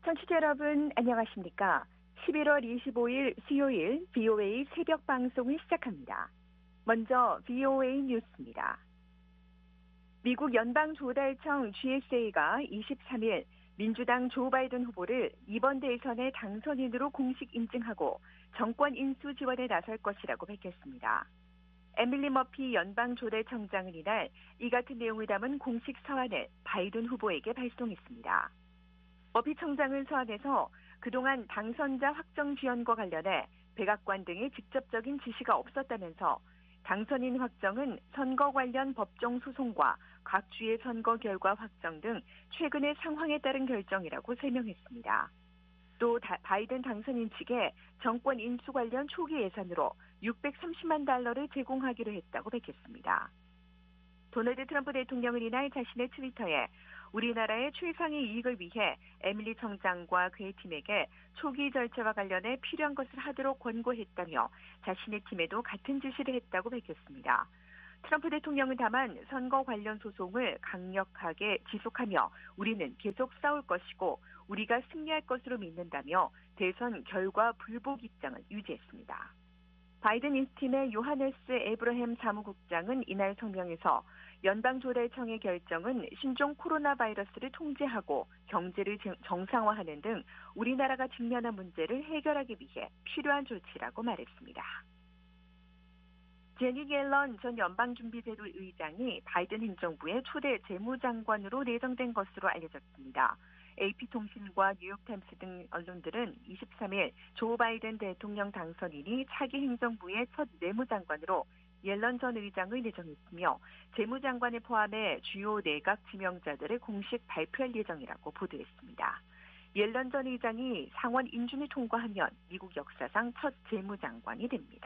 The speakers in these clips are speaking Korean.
청취자 여러분 안녕하십니까? 11월 25일 수요일 VOA 새벽 방송을 시작합니다. 먼저 VOA 뉴스입니다. 미국 연방조달청 GSA가 23일 민주당 조 바이든 후보를 이번 대선의 당선인으로 공식 인증하고 정권 인수 지원에 나설 것이라고 밝혔습니다. 에밀리 머피 연방조달청장은 이날 이 같은 내용을 담은 공식 서한을 바이든 후보에게 발송했습니다. 머피 청장은 서한에서 그동안 당선자 확정 지연과 관련해 백악관 등의 직접적인 지시가 없었다면서 당선인 확정은 선거 관련 법정 소송과 각 주의 선거 결과 확정 등 최근의 상황에 따른 결정이라고 설명했습니다. 또 바이든 당선인 측에 정권 인수 관련 초기 예산으로 $630만 제공하기로 했다고 밝혔습니다. 도널드 트럼프 대통령은 이날 자신의 트위터에 우리나라의 최상의 이익을 위해 에밀리 청장과 그의 팀에게 초기 절차와 관련해 필요한 것을 하도록 권고했다며 자신의 팀에도 같은 지시를 했다고 밝혔습니다. 트럼프 대통령은 다만 선거 관련 소송을 강력하게 지속하며 우리는 계속 싸울 것이고 우리가 승리할 것으로 믿는다며 대선 결과 불복 입장을 유지했습니다. 바이든 인수팀의 요하네스 에브러햄 사무국장은 이날 성명에서 연방조달청의 결정은 신종 코로나 바이러스를 통제하고 경제를 정상화하는 등 우리나라가 직면한 문제를 해결하기 위해 필요한 조치라고 말했습니다. 제니 옐런 전 연방준비제도 의장이 바이든 행정부의 초대 재무장관으로 내정된 것으로 알려졌습니다. AP통신과 뉴욕타임스 등 언론들은 23일 조 바이든 대통령 당선인이 차기 행정부의 첫 내무장관으로 옐런 전 의장을 내정했으며 재무장관을 포함해 주요 내각 지명자들을 공식 발표할 예정이라고 보도했습니다. 옐런 전 의장이 상원 인준을 통과하면 미국 역사상 첫 재무장관이 됩니다.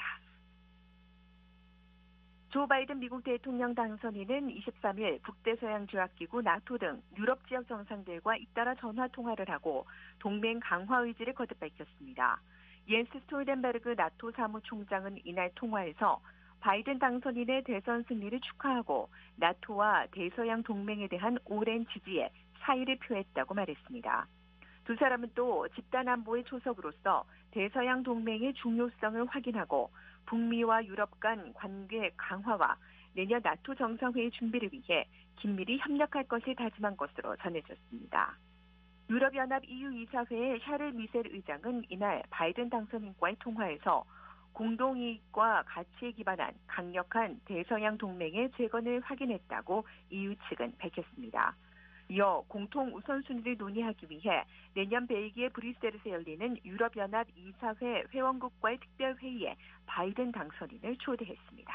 조 바이든 미국 대통령 당선인은 23일 북대서양조약기구 나토 등 유럽 지역 정상들과 잇따라 전화통화를 하고 동맹 강화 의지를 거듭 밝혔습니다. 옌스 스톨텐베르그 나토 사무총장은 이날 통화에서 바이든 당선인의 대선 승리를 축하하고 나토와 대서양 동맹에 대한 오랜 지지에 사의를 표했다고 말했습니다. 두 사람은 또 집단 안보의 초석으로서 대서양 동맹의 중요성을 확인하고 북미와 유럽 간 관계 강화와 내년 나토 정상회의 준비를 위해 긴밀히 협력할 것을 다짐한 것으로 전해졌습니다. 유럽연합 EU 이사회의 샤를 미셀 의장은 이날 바이든 당선인과의 통화에서 공동이익과 가치에 기반한 강력한 대서양 동맹의 재건을 확인했다고 EU 측은 밝혔습니다. 이어 공통 우선순위를 논의하기 위해 내년 벨기에 브뤼셀에서 열리는 유럽연합 이사회 회원국과의 특별회의에 바이든 당선인을 초대했습니다.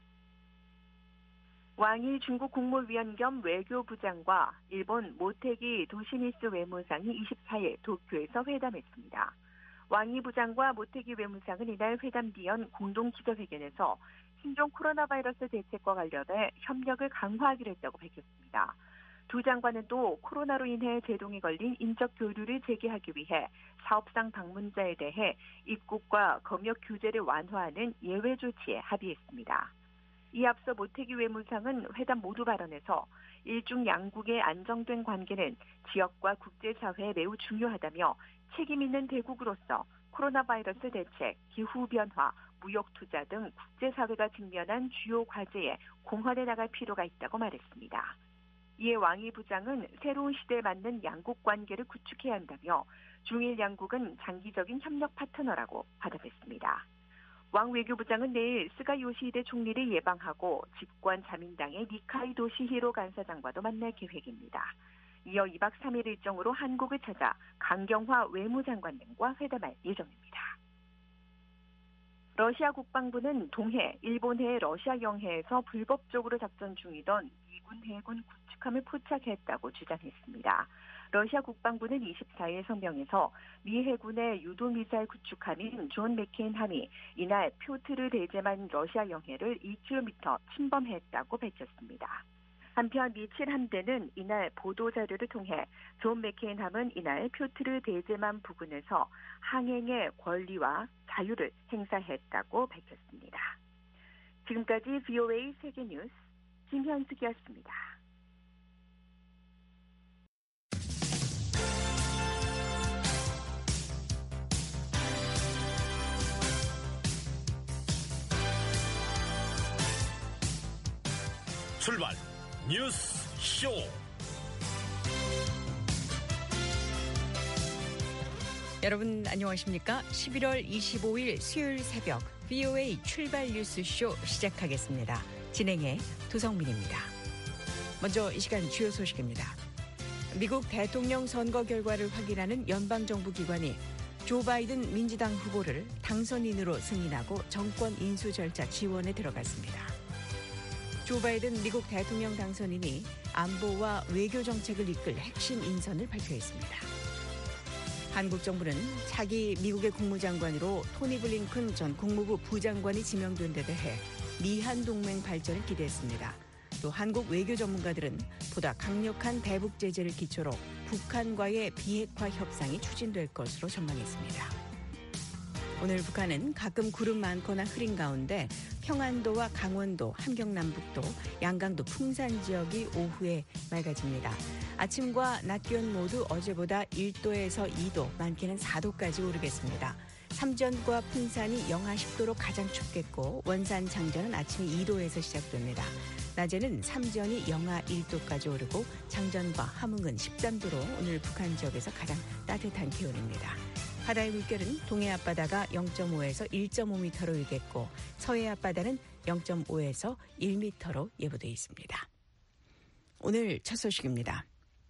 왕이 중국 국무위원 겸 외교부장과 일본 모테기 도시미스 외무상이 24일 도쿄에서 회담했습니다. 왕이 부장과 모테기 외무상은 이날 회담 뒤연 공동 기자회견에서 신종 코로나 바이러스 대책과 관련해 협력을 강화하기로 했다고 밝혔습니다. 두 장관은 또 코로나로 인해 제동이 걸린 인적 교류를 재개하기 위해 사업상 방문자에 대해 입국과 검역 규제를 완화하는 예외 조치에 합의했습니다. 이 앞서 모테기 외무상은 회담 모두 발언에서 일중 양국의 안정된 관계는 지역과 국제사회에 매우 중요하다며 책임 있는 대국으로서 코로나 바이러스 대책, 기후변화, 무역투자 등 국제사회가 직면한 주요 과제에 공헌해 나갈 필요가 있다고 말했습니다. 이에 왕이 부장은 새로운 시대에 맞는 양국 관계를 구축해야 한다며 중일 양국은 장기적인 협력 파트너라고 받아냈습니다. 왕 외교부장은 내일 스가 요시히데 총리를 예방하고 집권 자민당의 니카이 도시히로 간사장과도 만날 계획입니다. 이어 2박 3일 일정으로 한국을 찾아 강경화 외무장관 등과 회담할 예정입니다. 러시아 국방부는 동해, 일본해, 러시아 영해에서 불법적으로 작전 중이던 미군 해군 구축함을 포착했다고 주장했습니다. 러시아 국방부는 24일 성명에서 미 해군의 유도미사일 구축함인 존 맥케인함이 이날 표트르 대제만 러시아 영해를 2km 침범했다고 밝혔습니다. 한편 미 7함대는 이날 보도자료를 통해 존 맥케인함은 이날 표트르 대제만 부근에서 항행의 권리와 자유를 행사했다고 밝혔습니다. 지금까지 VOA 세계뉴스 김현숙이었습니다. 출발 뉴스 쇼. 여러분 안녕하십니까? 11월 25일 수요일 새벽 VOA 출발 뉴스쇼 시작하겠습니다. 진행의 도성민입니다. 먼저 이 시간 주요 소식입니다. 미국 대통령 선거 결과를 확인하는 연방정부 기관이 조 바이든 민주당 후보를 당선인으로 승인하고 정권 인수 절차 지원에 들어갔습니다. 조 바이든 미국 대통령 당선인이 안보와 외교 정책을 이끌 핵심 인선을 발표했습니다. 한국 정부는 차기 미국의 국무장관으로 토니 블링컨 전 국무부 부장관이 지명된 데 대해 미한 동맹 발전을 기대했습니다. 또 한국 외교 전문가들은 보다 강력한 대북 제재를 기초로 북한과의 비핵화 협상이 추진될 것으로 전망했습니다. 오늘 북한은 가끔 구름 많거나 흐린 가운데 평안도와 강원도, 함경남북도, 양강도 풍산 지역이 오후에 맑아집니다. 아침과 낮 기온 모두 어제보다 1도에서 2도, 많게는 4도까지 오르겠습니다. 삼전과 풍산이 영하 10도로 가장 춥겠고 원산, 장전은 아침 2도에서 시작됩니다. 낮에는 삼전이 영하 1도까지 오르고 장전과 함흥은 13도로 오늘 북한 지역에서 가장 따뜻한 기온입니다. 바다의 물결은 동해 앞바다가 0.5에서 1.5m로 일겠고 서해 앞바다는 0.5에서 1m로 예보돼 있습니다. 오늘 첫 소식입니다.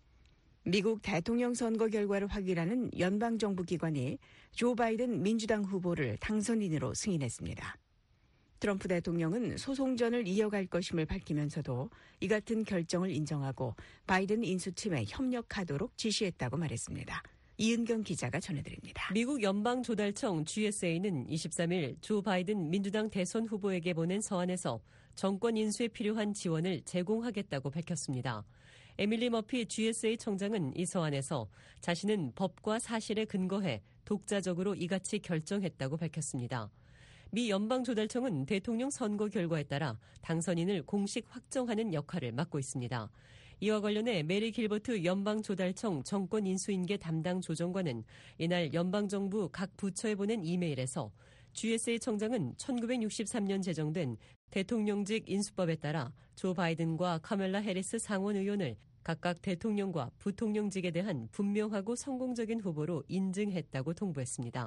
미국 대통령 선거 결과를 확인하는 연방정부 기관이 조 바이든 민주당 후보를 당선인으로 승인했습니다. 트럼프 대통령은 소송전을 이어갈 것임을 밝히면서도 이 같은 결정을 인정하고 바이든 인수팀에 협력하도록 지시했다고 말했습니다. 이은경 기자가 전해드립니다. 미국 연방조달청 GSA는 23일 조 바이든 민주당 대선 후보에게 보낸 서한에서 정권 인수에 필요한 지원을 제공하겠다고 밝혔습니다. 에밀리 머피 GSA 청장은 이 서한에서 자신은 법과 사실에 근거해 독자적으로 이같이 결정했다고 밝혔습니다. 미 연방조달청은 대통령 선거 결과에 따라 당선인을 공식 확정하는 역할을 맡고 있습니다. 이와 관련해 메리 길버트 연방조달청 정권인수인계 담당 조정관은 이날 연방정부 각 부처에 보낸 이메일에서 GSA 청장은 1963년 제정된 대통령직 인수법에 따라 조 바이든과 카멀라 해리스 상원 의원을 각각 대통령과 부통령직에 대한 분명하고 성공적인 후보로 인증했다고 통보했습니다.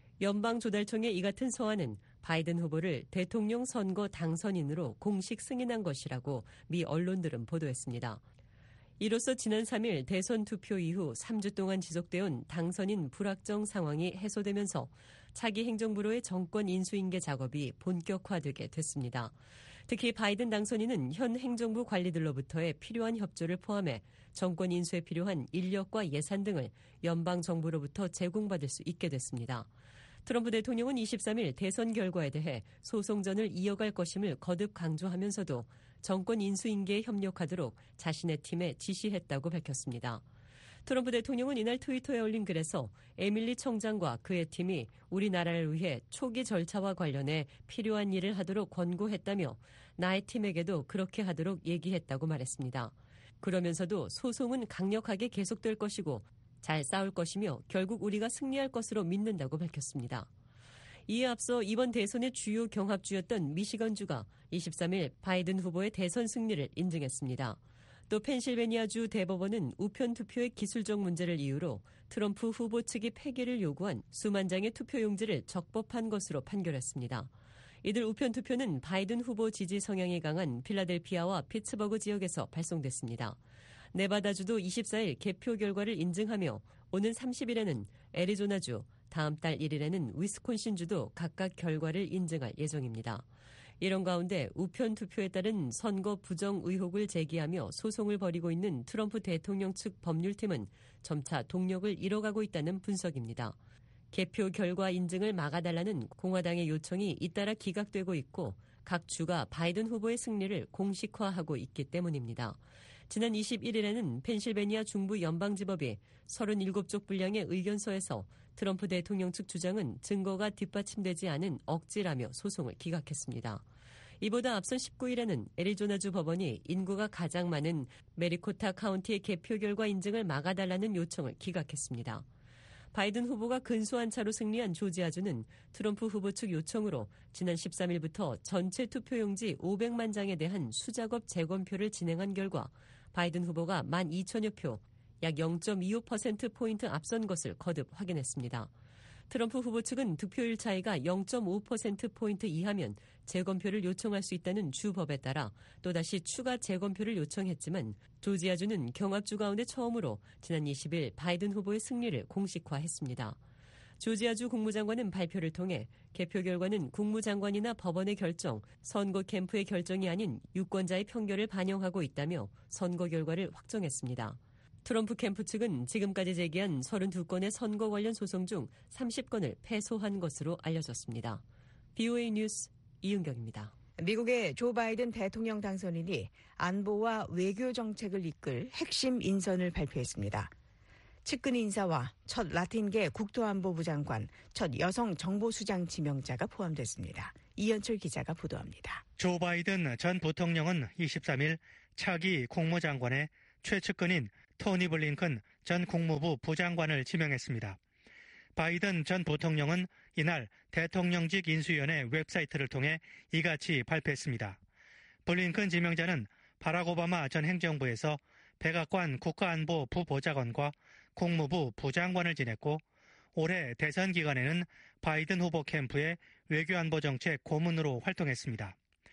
연방조달청의 이 같은 서한은 바이든 후보를 대통령 선거 당선인으로 공식 승인한 것이라고 미 언론들은 보도했습니다. 이로써 지난 3일 대선 투표 이후 3주 동안 지속돼온 당선인 불확정 상황이 해소되면서 차기 행정부로의 정권 인수인계 작업이 본격화되게 됐습니다. 특히 바이든 당선인은 현 행정부 관리들로부터의 필요한 협조를 포함해 정권 인수에 필요한 인력과 예산 등을 연방정부로부터 제공받을 수 있게 됐습니다. 트럼프 대통령은 23일 대선 결과에 대해 소송전을 이어갈 것임을 거듭 강조하면서도 정권 인수인계에 협력하도록 자신의 팀에 지시했다고 밝혔습니다. 트럼프 대통령은 이날 트위터에 올린 글에서 에밀리 청장과 그의 팀이 우리나라를 위해 초기 절차와 관련해 필요한 일을 하도록 권고했다며 나의 팀에게도 그렇게 하도록 얘기했다고 말했습니다. 그러면서도 소송은 강력하게 계속될 것이고 잘 싸울 것이며 결국 우리가 승리할 것으로 믿는다고 밝혔습니다. 이에 앞서 이번 대선의 주요 경합주였던 미시건주가 23일 바이든 후보의 대선 승리를 인증했습니다. 또 펜실베니아주 대법원은 우편 투표의 기술적 문제를 이유로 트럼프 후보 측이 폐기를 요구한 수만 장의 투표용지를 적법한 것으로 판결했습니다. 이들 우편 투표는 바이든 후보 지지 성향이 강한 필라델피아와 피츠버그 지역에서 발송됐습니다. 네바다주도 24일 개표 결과를 인증하며 오는 30일에는 애리조나주, 다음 달 1일에는 위스콘신주도 각각 결과를 인증할 예정입니다. 이런 가운데 우편 투표에 따른 선거 부정 의혹을 제기하며 소송을 벌이고 있는 트럼프 대통령 측 법률팀은 점차 동력을 잃어가고 있다는 분석입니다. 개표 결과 인증을 막아달라는 공화당의 요청이 잇따라 기각되고 있고 각 주가 바이든 후보의 승리를 공식화하고 있기 때문입니다. 지난 21일에는 펜실베니아 중부 연방지법이 37쪽 분량의 의견서에서 트럼프 대통령 측 주장은 증거가 뒷받침되지 않은 억지라며 소송을 기각했습니다. 이보다 앞선 19일에는 애리조나주 법원이 인구가 가장 많은 메리코타 카운티의 개표 결과 인증을 막아달라는 요청을 기각했습니다. 바이든 후보가 근소한 차로 승리한 조지아주는 트럼프 후보 측 요청으로 지난 13일부터 전체 투표용지 500만 장에 대한 수작업 재검표를 진행한 결과 바이든 후보가 12,000여 표, 약 0.25%포인트 앞선 것을 거듭 확인했습니다. 트럼프 후보 측은 득표율 차이가 0.5%포인트 이하면 재검표를 요청할 수 있다는 주법에 따라 또다시 추가 재검표를 요청했지만 조지아주는 경합주 가운데 처음으로 지난 20일 바이든 후보의 승리를 공식화했습니다. 조지아주 국무장관은 발표를 통해 개표 결과는 국무장관이나 법원의 결정, 선거 캠프의 결정이 아닌 유권자의 편결을 반영하고 있다며 선거 결과를 확정했습니다. 트럼프 캠프 측은 지금까지 제기한 32건의 선거 관련 소송 중 30건을 패소한 것으로 알려졌습니다. BOA 뉴스 이은경입니다. 미국의 조 바이든 대통령 당선인이 안보와 외교 정책을 이끌 핵심 인선을 발표했습니다. 측근 인사와 첫 라틴계 국토안보부 장관, 첫 여성 정보수장 지명자가 포함됐습니다. 이현철 기자가 보도합니다. 조 바이든 전 부통령은 23일 차기 국무장관의 최측근인 토니 블링컨 전 국무부 부장관을 지명했습니다. 바이든 전 부통령은 이날 대통령직 인수위원회 웹사이트를 통해 이같이 발표했습니다. 블링컨 지명자는 바락 오바마 전 행정부에서 백악관 국가안보 부보좌관과 국무부 부장관을 지냈고 올해 대선 기간에는 바이든 후보 캠프의 외교안보정책 고문으로 활동했습니다.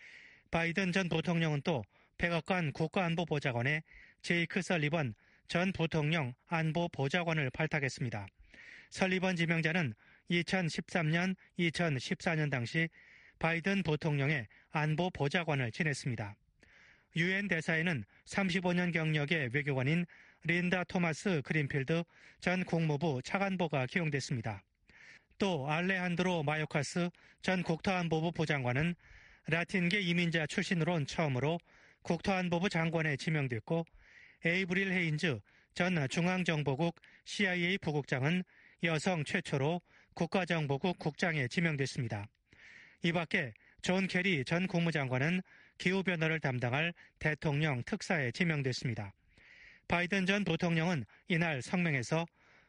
바이든 전 부통령은 또 백악관 국가안보보좌관에 제이크 설리번 전 부통령 안보보좌관을 발탁했습니다. 설리번 지명자는 2013년, 2014년 당시 바이든 부통령의 안보보좌관을 지냈습니다. 유엔 대사에는 35년 경력의 외교관인 린다 토마스 그린필드 전 국무부 차관보가 기용됐습니다. 또 알레한드로 마요카스 전 국토안보부 부장관은 라틴계 이민자 출신으론 처음으로 국토안보부 장관에 지명됐고 에이브릴 헤인즈 전 중앙정보국 CIA 부국장은 여성 최초로 국가정보국 국장에 지명됐습니다. 이 밖에 존 케리 전 국무장관은 기후변화를 담당할 대통령 특사에 지명됐습니다. 바이든 전 부통령은 이날 성명에서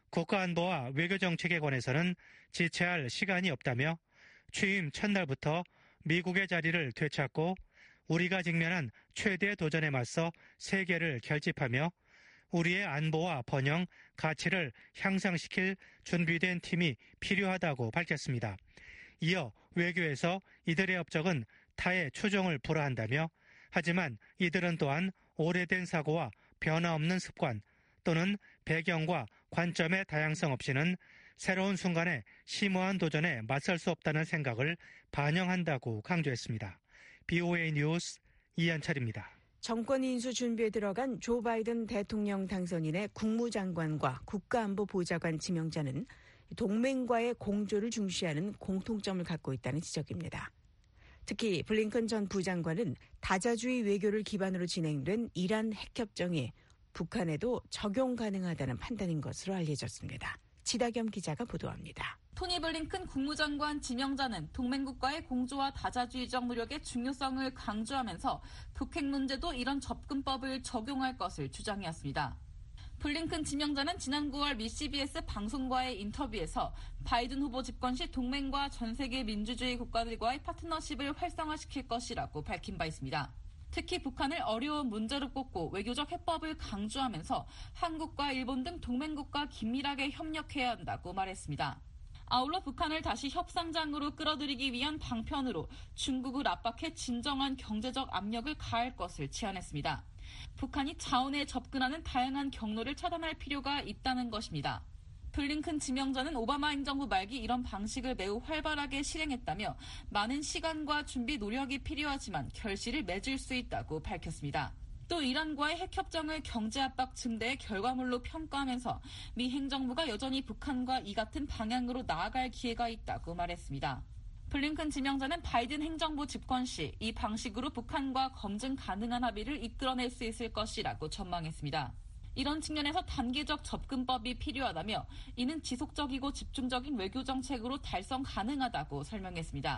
국가안보와 외교정책에 관해서는 지체할 시간이 없다며 취임 첫날부터 미국의 자리를 되찾고 우리가 직면한 최대 도전에 맞서 세계를 결집하며 우리의 안보와 번영, 가치를 향상시킬 준비된 팀이 필요하다고 밝혔습니다. 이어 외교에서 이들의 업적은 타의 추종을 불허한다며 하지만 이들은 또한 오래된 사고와 변화없는 습관 또는 배경과 관점의 다양성 없이는 새로운 순간에 심오한 도전에 맞설 수 없다는 생각을 반영한다고 강조했습니다. BOA 뉴스 이한철입니다. 정권 인수 준비에 들어간 조 바이든 대통령 당선인의 국무장관과 국가안보보좌관 지명자는 동맹과의 공조를 중시하는 공통점을 갖고 있다는 지적입니다. 특히 블링컨 전 부장관은 다자주의 외교를 기반으로 진행된 이란 핵협정이 북한에도 적용 가능하다는 판단인 것으로 알려졌습니다. 지다겸 기자가 보도합니다. 토니 블링컨 국무장관 지명자는 동맹국과의 공조와 다자주의적 노력의 중요성을 강조하면서 북핵 문제도 이런 접근법을 적용할 것을 주장해왔습니다. 블링컨 지명자는 지난 9월 미 CBS 방송과의 인터뷰에서 바이든 후보 집권 시 동맹과 전 세계 민주주의 국가들과의 파트너십을 활성화시킬 것이라고 밝힌 바 있습니다. 특히 북한을 어려운 문제로 꼽고 외교적 해법을 강조하면서 한국과 일본 등 동맹국과 긴밀하게 협력해야 한다고 말했습니다. 아울러 북한을 다시 협상장으로 끌어들이기 위한 방편으로 중국을 압박해 진정한 경제적 압력을 가할 것을 제안했습니다. 북한이 자원에 접근하는 다양한 경로를 차단할 필요가 있다는 것입니다. 블링컨 지명자는 오바마 행정부 말기 이런 방식을 매우 활발하게 실행했다며 많은 시간과 준비 노력이 필요하지만 결실을 맺을 수 있다고 밝혔습니다. 또 이란과의 핵협정을 경제압박 증대의 결과물로 평가하면서 미 행정부가 여전히 북한과 이 같은 방향으로 나아갈 기회가 있다고 말했습니다. 블링컨 지명자는 바이든 행정부 집권 시 이 방식으로 북한과 검증 가능한 합의를 이끌어낼 수 있을 것이라고 전망했습니다. 이런 측면에서 단계적 접근법이 필요하다며 이는 지속적이고 집중적인 외교 정책으로 달성 가능하다고 설명했습니다.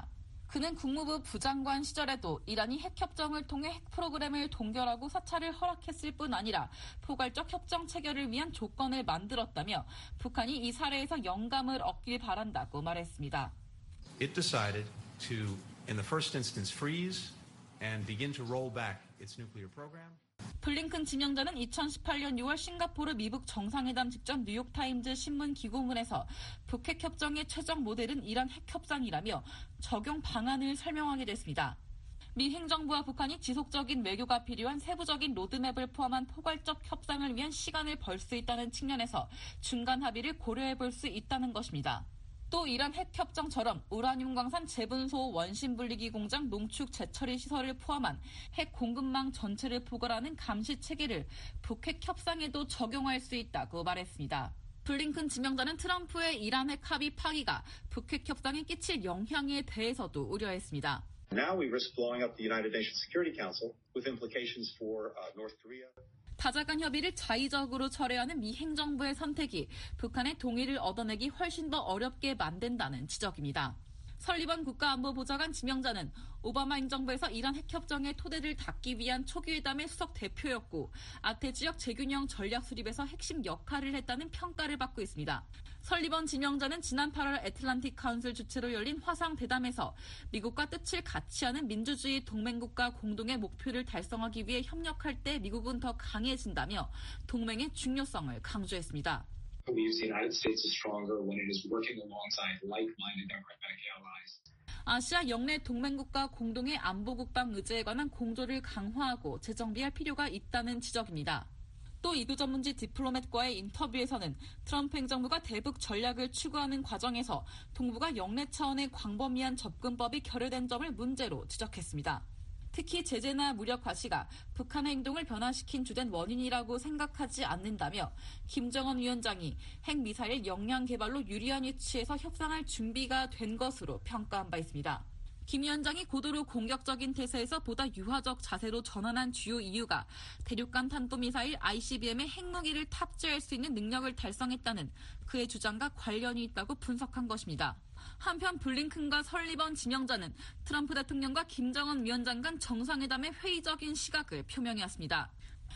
그는 국무부 부장관 시절에도 이란이 핵협정을 통해 핵 프로그램을 동결하고 사찰을 허락했을 뿐 아니라 포괄적 협정 체결을 위한 조건을 만들었다며 북한이 이 사례에서 영감을 얻길 바란다고 말했습니다. It decided to, in the first instance, freeze and begin to roll back its nuclear program. 블링컨 지명자는 2018년 6월 싱가포르 미북 정상회담 직전 뉴욕타임즈 신문 기고문에서 북핵 협정의 최종 모델은 이란 핵협상이라며 적용 방안을 설명하게 됐습니다. 미 행정부와 북한이 지속적인 외교가 필요한 세부적인 로드맵을 포함한 포괄적 협상을 위한 시간을 벌 수 있다는 측면에서 중간 합의를 고려해 볼 수 있다는 것입니다. 또 이란 핵협정처럼 우라늄 광산 재분소 원심 분리기 공장 농축 재처리 시설을 포함한 핵 공급망 전체를 포괄하는 감시 체계를 북핵 협상에도 적용할 수 있다고 말했습니다. 블링컨 지명자는 트럼프의 이란 핵 합의 파기가 북핵 협상에 끼칠 영향에 대해서도 우려했습니다. Now we risk blowing up the United Nations Security Council with implications for North Korea. 다자간 협의를 자의적으로 철회하는 미 행정부의 선택이 북한의 동의를 얻어내기 훨씬 더 어렵게 만든다는 지적입니다. 설리번 국가안보보좌관 지명자는 오바마 행정부에서 이란 핵협정의 토대를 닦기 위한 초기회담의 수석 대표였고 아태 지역 재균형 전략 수립에서 핵심 역할을 했다는 평가를 받고 있습니다. 설리번 지명자는 지난 8월 애틀란틱 카운슬 주최로 열린 화상 대담에서 미국과 뜻을 같이 하는 민주주의 동맹국가 공동의 목표를 달성하기 위해 협력할 때 미국은 더 강해진다며 동맹의 중요성을 강조했습니다. believes the United States is stronger when it is working alongside like-minded democratic allies. 아시아 영내 동맹국가 공동의 안보국방 의제에 관한 공조를 강화하고 재정비할 필요가 있다는 지적입니다. 또 이교 전문지 디플로맷과의 인터뷰에서는 트럼프 행정부가 대북 전략을 추구하는 과정에서 동북아 영내 차원의 광범위한 접근법이 결여된 점을 문제로 지적했습니다. 특히 제재나 무력 과시가 북한의 행동을 변화시킨 주된 원인이라고 생각하지 않는다며 김정은 위원장이 핵미사일 역량 개발로 유리한 위치에서 협상할 준비가 된 것으로 평가한 바 있습니다. 김 위원장이 고도로 공격적인 태세에서 보다 유화적 자세로 전환한 주요 이유가 대륙간 탄도미사일 ICBM의 핵무기를 탑재할 수 있는 능력을 달성했다는 그의 주장과 관련이 있다고 분석한 것입니다. 한편 블링컨과 설리번 지명자는 트럼프 대통령과 김정은 위원장 간 정상회담의 회의적인 시각을 표명했습니다.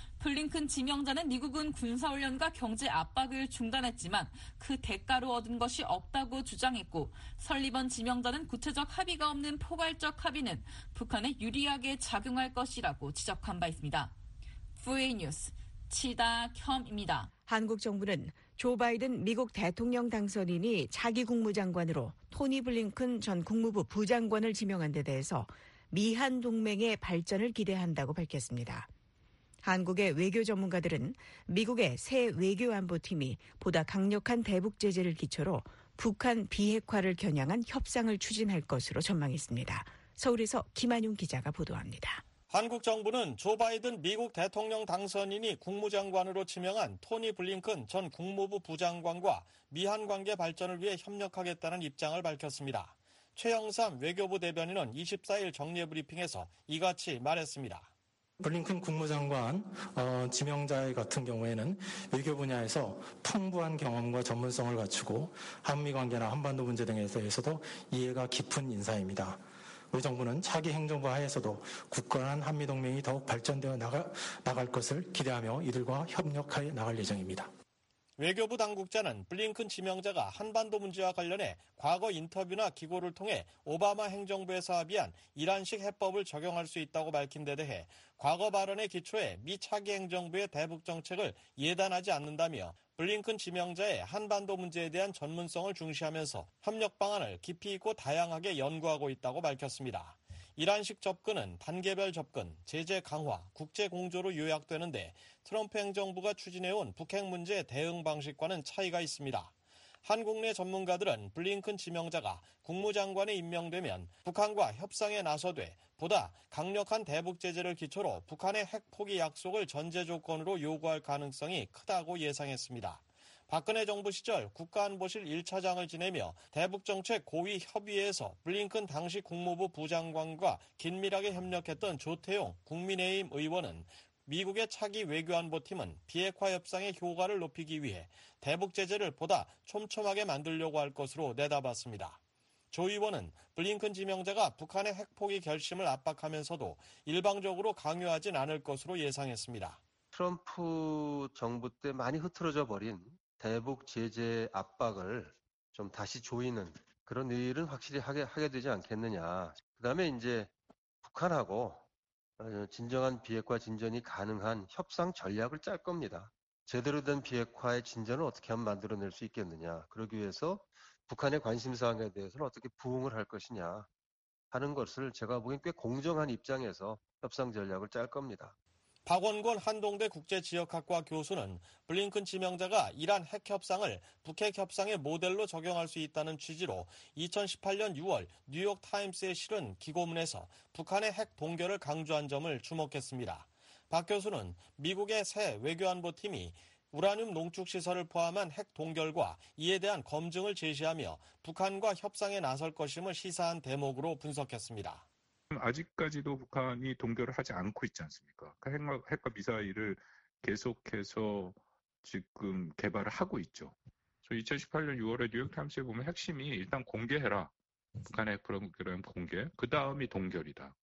블링컨 지명자는 미국은 군사훈련과 경제 압박을 중단했지만 그 대가로 얻은 것이 없다고 주장했고 설리번 지명자는 구체적 합의가 없는 포괄적 합의는 북한에 유리하게 작용할 것이라고 지적한 바 있습니다. VOA 뉴스 치다겸입니다. 한국 정부는 조 바이든 미국 대통령 당선인이 차기 국무장관으로 토니 블링컨 전 국무부 부장관을 지명한 데 대해서 미한 동맹의 발전을 기대한다고 밝혔습니다. 한국의 외교 전문가들은 미국의 새 외교안보팀이 보다 강력한 대북 제재를 기초로 북한 비핵화를 겨냥한 협상을 추진할 것으로 전망했습니다. 서울에서 김한용 기자가 보도합니다. 한국 정부는 조 바이든 미국 대통령 당선인이 국무장관으로 지명한 토니 블링컨 전 국무부 부장관과 미한 관계 발전을 위해 협력하겠다는 입장을 밝혔습니다. 최영삼 외교부 대변인은 24일 정례 브리핑에서 이같이 말했습니다. 블링컨 국무장관 지명자 같은 경우에는 외교 분야에서 풍부한 경험과 전문성을 갖추고 한미 관계나 한반도 문제 등에 대해서도 이해가 깊은 인사입니다. 우리 정부는 차기 행정부 하에서도 굳건한 한미동맹이 더욱 발전되어 나갈 것을 기대하며 이들과 협력해 나갈 예정입니다. 외교부 당국자는 블링컨 지명자가 한반도 문제와 관련해 과거 인터뷰나 기고를 통해 오바마 행정부에서 합의한 이란식 해법을 적용할 수 있다고 밝힌 데 대해 과거 발언에 기초해 미 차기 행정부의 대북 정책을 예단하지 않는다며 블링컨 지명자의 한반도 문제에 대한 전문성을 중시하면서 협력 방안을 깊이 있고 다양하게 연구하고 있다고 밝혔습니다. 이란식 접근은 단계별 접근, 제재 강화, 국제 공조로 요약되는데 트럼프 행정부가 추진해온 북핵 문제 대응 방식과는 차이가 있습니다. 한국 내 전문가들은 블링컨 지명자가 국무장관에 임명되면 북한과 협상에 나서되 보다 강력한 대북 제재를 기초로 북한의 핵 포기 약속을 전제 조건으로 요구할 가능성이 크다고 예상했습니다. 박근혜 정부 시절 국가안보실 1차장을 지내며 대북정책 고위 협의회에서 블링컨 당시 국무부 부장관과 긴밀하게 협력했던 조태용 국민의힘 의원은 미국의 차기 외교안보팀은 비핵화 협상의 효과를 높이기 위해 대북 제재를 보다 촘촘하게 만들려고 할 것으로 내다봤습니다. 조 의원은 블링컨 지명자가 북한의 핵포기 결심을 압박하면서도 일방적으로 강요하진 않을 것으로 예상했습니다. 트럼프 정부 때 많이 흐트러져 버린 대북 제재 압박을 좀 다시 조이는 그런 일은 확실히 하게 되지 않겠느냐. 그다음에 이제 북한하고 진정한 비핵화 진전이 가능한 협상 전략을 짤 겁니다. 제대로 된 비핵화의 진전을 어떻게 하면 만들어낼 수 있겠느냐. 그러기 위해서 북한의 관심사항에 대해서는 어떻게 부응을 할 것이냐 하는 것을 제가 보기엔 꽤 공정한 입장에서 협상 전략을 짤 겁니다. 박원권 한동대 국제지역학과 교수는 블링컨 지명자가 이란 핵협상을 북핵 협상의 모델로 적용할 수 있다는 취지로 2018년 6월 뉴욕타임스에 실은 기고문에서 북한의 핵 동결을 강조한 점을 주목했습니다. 박 교수는 미국의 새 외교안보팀이 우라늄 농축시설을 포함한 핵 동결과 이에 대한 검증을 제시하며 북한과 협상에 나설 것임을 시사한 대목으로 분석했습니다. 아직까지도 북한이 동결을 하지 않고 있지 않습니까? 핵과 미사일을 계속해서 지금 개발을 하고 있죠. 2018년 6월에 뉴욕타임스에 보면 핵심이 일단 공개해라. 북한의 핵 프로그램 공개. 그 다음이 동결이다.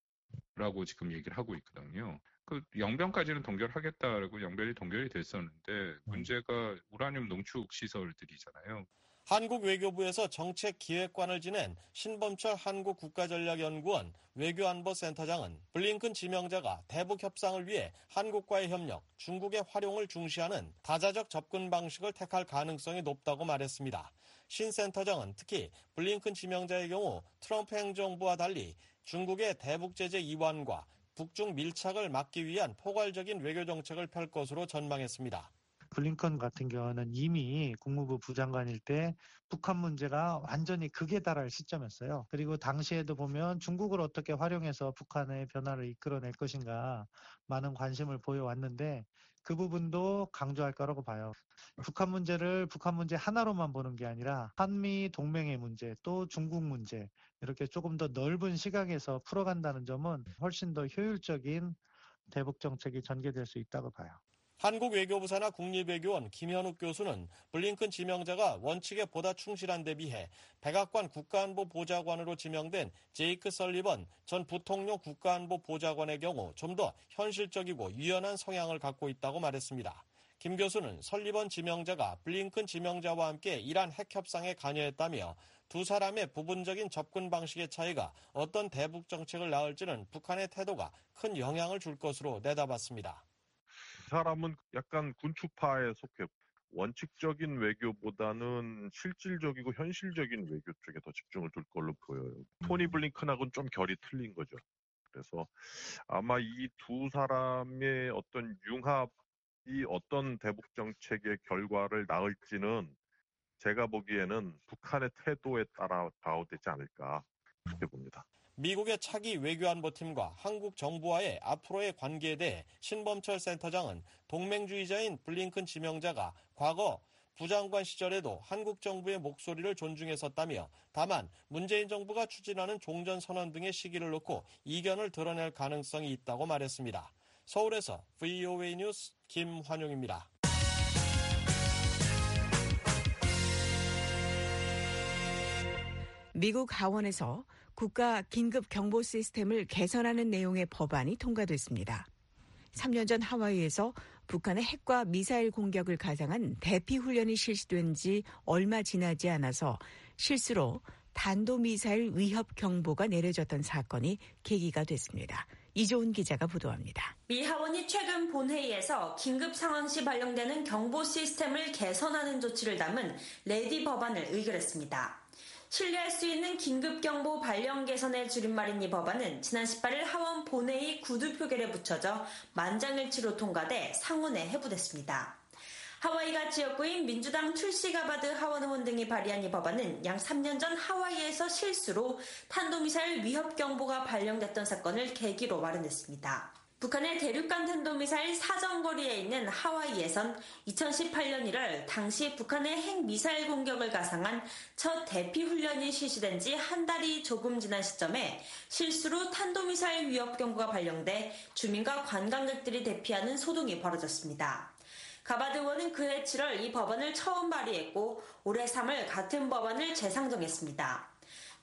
라고 지금 얘기를 하고 있거든요. 그 영변까지는 동결하겠다라고 영변이 동결이 됐었는데 문제가 우라늄 농축 시설들이잖아요. 한국 외교부에서 정책기획관을 지낸 신범철 한국국가전략연구원 외교안보센터장은 블링컨 지명자가 대북 협상을 위해 한국과의 협력, 중국의 활용을 중시하는 다자적 접근 방식을 택할 가능성이 높다고 말했습니다. 신 센터장은 특히 블링컨 지명자의 경우 트럼프 행정부와 달리 중국의 대북 제재 이완과 북중 밀착을 막기 위한 포괄적인 외교 정책을 펼 것으로 전망했습니다. 블링컨 같은 경우는 이미 국무부 부장관일 때 북한 문제가 완전히 극에 달할 시점이었어요. 그리고 당시에도 보면 중국을 어떻게 활용해서 북한의 변화를 이끌어낼 것인가 많은 관심을 보여왔는데 그 부분도 강조할 거라고 봐요. 북한 문제를 북한 문제 하나로만 보는 게 아니라 한미 동맹의 문제 또 중국 문제 이렇게 조금 더 넓은 시각에서 풀어간다는 점은 훨씬 더 효율적인 대북 정책이 전개될 수 있다고 봐요. 한국외교부 산하 국립외교원 김현욱 교수는 블링컨 지명자가 원칙에 보다 충실한 데 비해 백악관 국가안보 보좌관으로 지명된 제이크 설리번 전 부통령 국가안보 보좌관의 경우 좀 더 현실적이고 유연한 성향을 갖고 있다고 말했습니다. 김 교수는 설리번 지명자가 블링컨 지명자와 함께 이란 핵협상에 관여했다며 두 사람의 부분적인 접근 방식의 차이가 어떤 대북 정책을 낳을지는 북한의 태도가 큰 영향을 줄 것으로 내다봤습니다. 사람은 약간 군추파에 속해 원칙적인 외교보다는 실질적이고 현실적인 외교 쪽에 더 집중을 둘 걸로 보여요. 토니 블링컨하고는 좀 결이 틀린 거죠. 그래서 아마 이 두 사람의 어떤 융합이 어떤 대북 정책의 결과를 낳을지는 제가 보기에는 북한의 태도에 따라 좌우되지 않을까 그렇게 봅니다. 미국의 차기 외교안보팀과 한국 정부와의 앞으로의 관계에 대해 신범철 센터장은 동맹주의자인 블링컨 지명자가 과거 부장관 시절에도 한국 정부의 목소리를 존중했었다며 다만 문재인 정부가 추진하는 종전선언 등의 시기를 놓고 이견을 드러낼 가능성이 있다고 말했습니다. 서울에서 VOA 뉴스 김환용입니다. 미국 하원에서 국가 긴급 경보 시스템을 개선하는 내용의 법안이 통과됐습니다. 3년 전 하와이에서 북한의 핵과 미사일 공격을 가상한 대피 훈련이 실시된 지 얼마 지나지 않아서 실수로 탄도미사일 위협 경보가 내려졌던 사건이 계기가 됐습니다. 이조은 기자가 보도합니다. 미 하원이 최근 본회의에서 긴급 상황 시 발령되는 경보 시스템을 개선하는 조치를 담은 레디 법안을 의결했습니다. 신뢰할 수 있는 긴급경보 발령 개선의 줄임말인 이 법안은 지난 18일 하원 본회의 구두 표결에 붙여져 만장일치로 통과돼 상원에 회부됐습니다. 하와이가 지역구인 민주당 툴시 가바드 하원 의원 등이 발의한 이 법안은 약 3년 전 하와이에서 실수로 탄도미사일 위협 경보가 발령됐던 사건을 계기로 마련됐습니다. 북한의 대륙간 탄도미사일 사정거리에 있는 하와이에선 2018년 1월 당시 북한의 핵미사일 공격을 가상한 첫 대피 훈련이 실시된 지 한 달이 조금 지난 시점에 실수로 탄도미사일 위협 경보가 발령돼 주민과 관광객들이 대피하는 소동이 벌어졌습니다. 가바드 의원은 그해 7월 이 법안을 처음 발의했고 올해 3월 같은 법안을 재상정했습니다.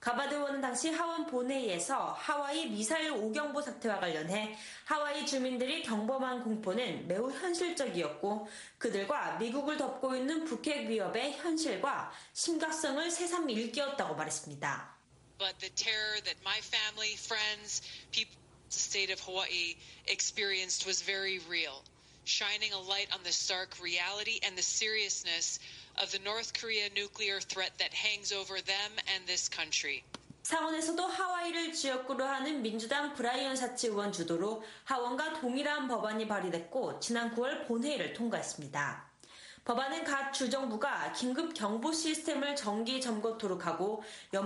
가바드 의원은 당시 하원 본회의에서 하와이 미사일 오경보 사태와 관련해 하와이 주민들이 경범한 공포는 매우 현실적이었고 그들과 미국을 덮고 있는 북핵 위협의 현실과 심각성을 새삼 일깨웠다고 말했습니다. But the terror that my family, friends, people in the state of Hawaii experienced was very real, shining a light on the stark reality and the seriousness of the North Korea nuclear threat that hangs over them and this country. 상원에서도 하와이를 지역구로 하는 민주당 브라이언 사치 의원 주도로 하원과 동일한 법안이 발의됐고 지난 9월 본회의를 통과했습니다. 법안은 각 주정부가 긴급 경보 시스템을 정기 점거토록 하고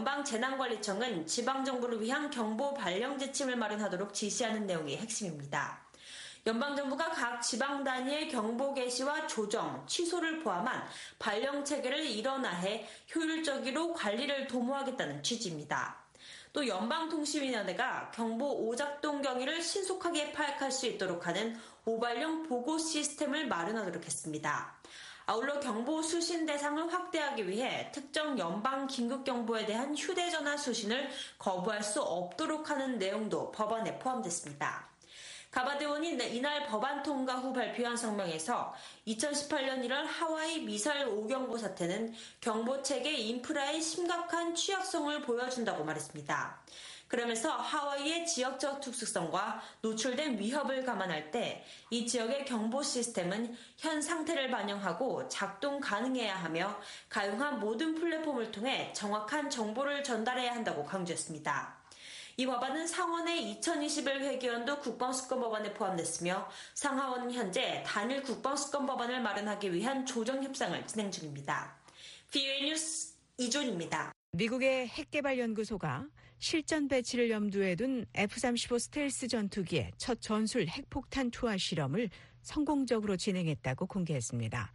연방재난관리청은 지방정부를 위한 경보 발령 지침을 마련하도록 지시하는 내용이 핵심입니다. 연방정부가 각 지방 단위의 경보 개시와 조정, 취소를 포함한 발령 체계를 일원화해 효율적으로 관리를 도모하겠다는 취지입니다. 또 연방통신위원회가 경보 오작동 경위를 신속하게 파악할 수 있도록 하는 오발령 보고 시스템을 마련하도록 했습니다. 아울러 경보 수신 대상을 확대하기 위해 특정 연방 긴급경보에 대한 휴대전화 수신을 거부할 수 없도록 하는 내용도 법안에 포함됐습니다. 가바드 의원이 이날 법안 통과 후 발표한 성명에서 2018년 1월 하와이 미사일 오경보 사태는 경보체계 인프라의 심각한 취약성을 보여준다고 말했습니다. 그러면서 하와이의 지역적 특수성과 노출된 위협을 감안할 때 이 지역의 경보 시스템은 현 상태를 반영하고 작동 가능해야 하며 가용한 모든 플랫폼을 통해 정확한 정보를 전달해야 한다고 강조했습니다. 이 법안은 상원의 2021 회기연도 국방수권 법안에 포함됐으며 상하원은 현재 단일 국방수권 법안을 마련하기 위한 조정 협상을 진행 중입니다. VOA 뉴스 이존입니다. 미국의 핵개발연구소가 실전 배치를 염두에 둔 F-35 스텔스 전투기의 첫 전술 핵폭탄 투하 실험을 성공적으로 진행했다고 공개했습니다.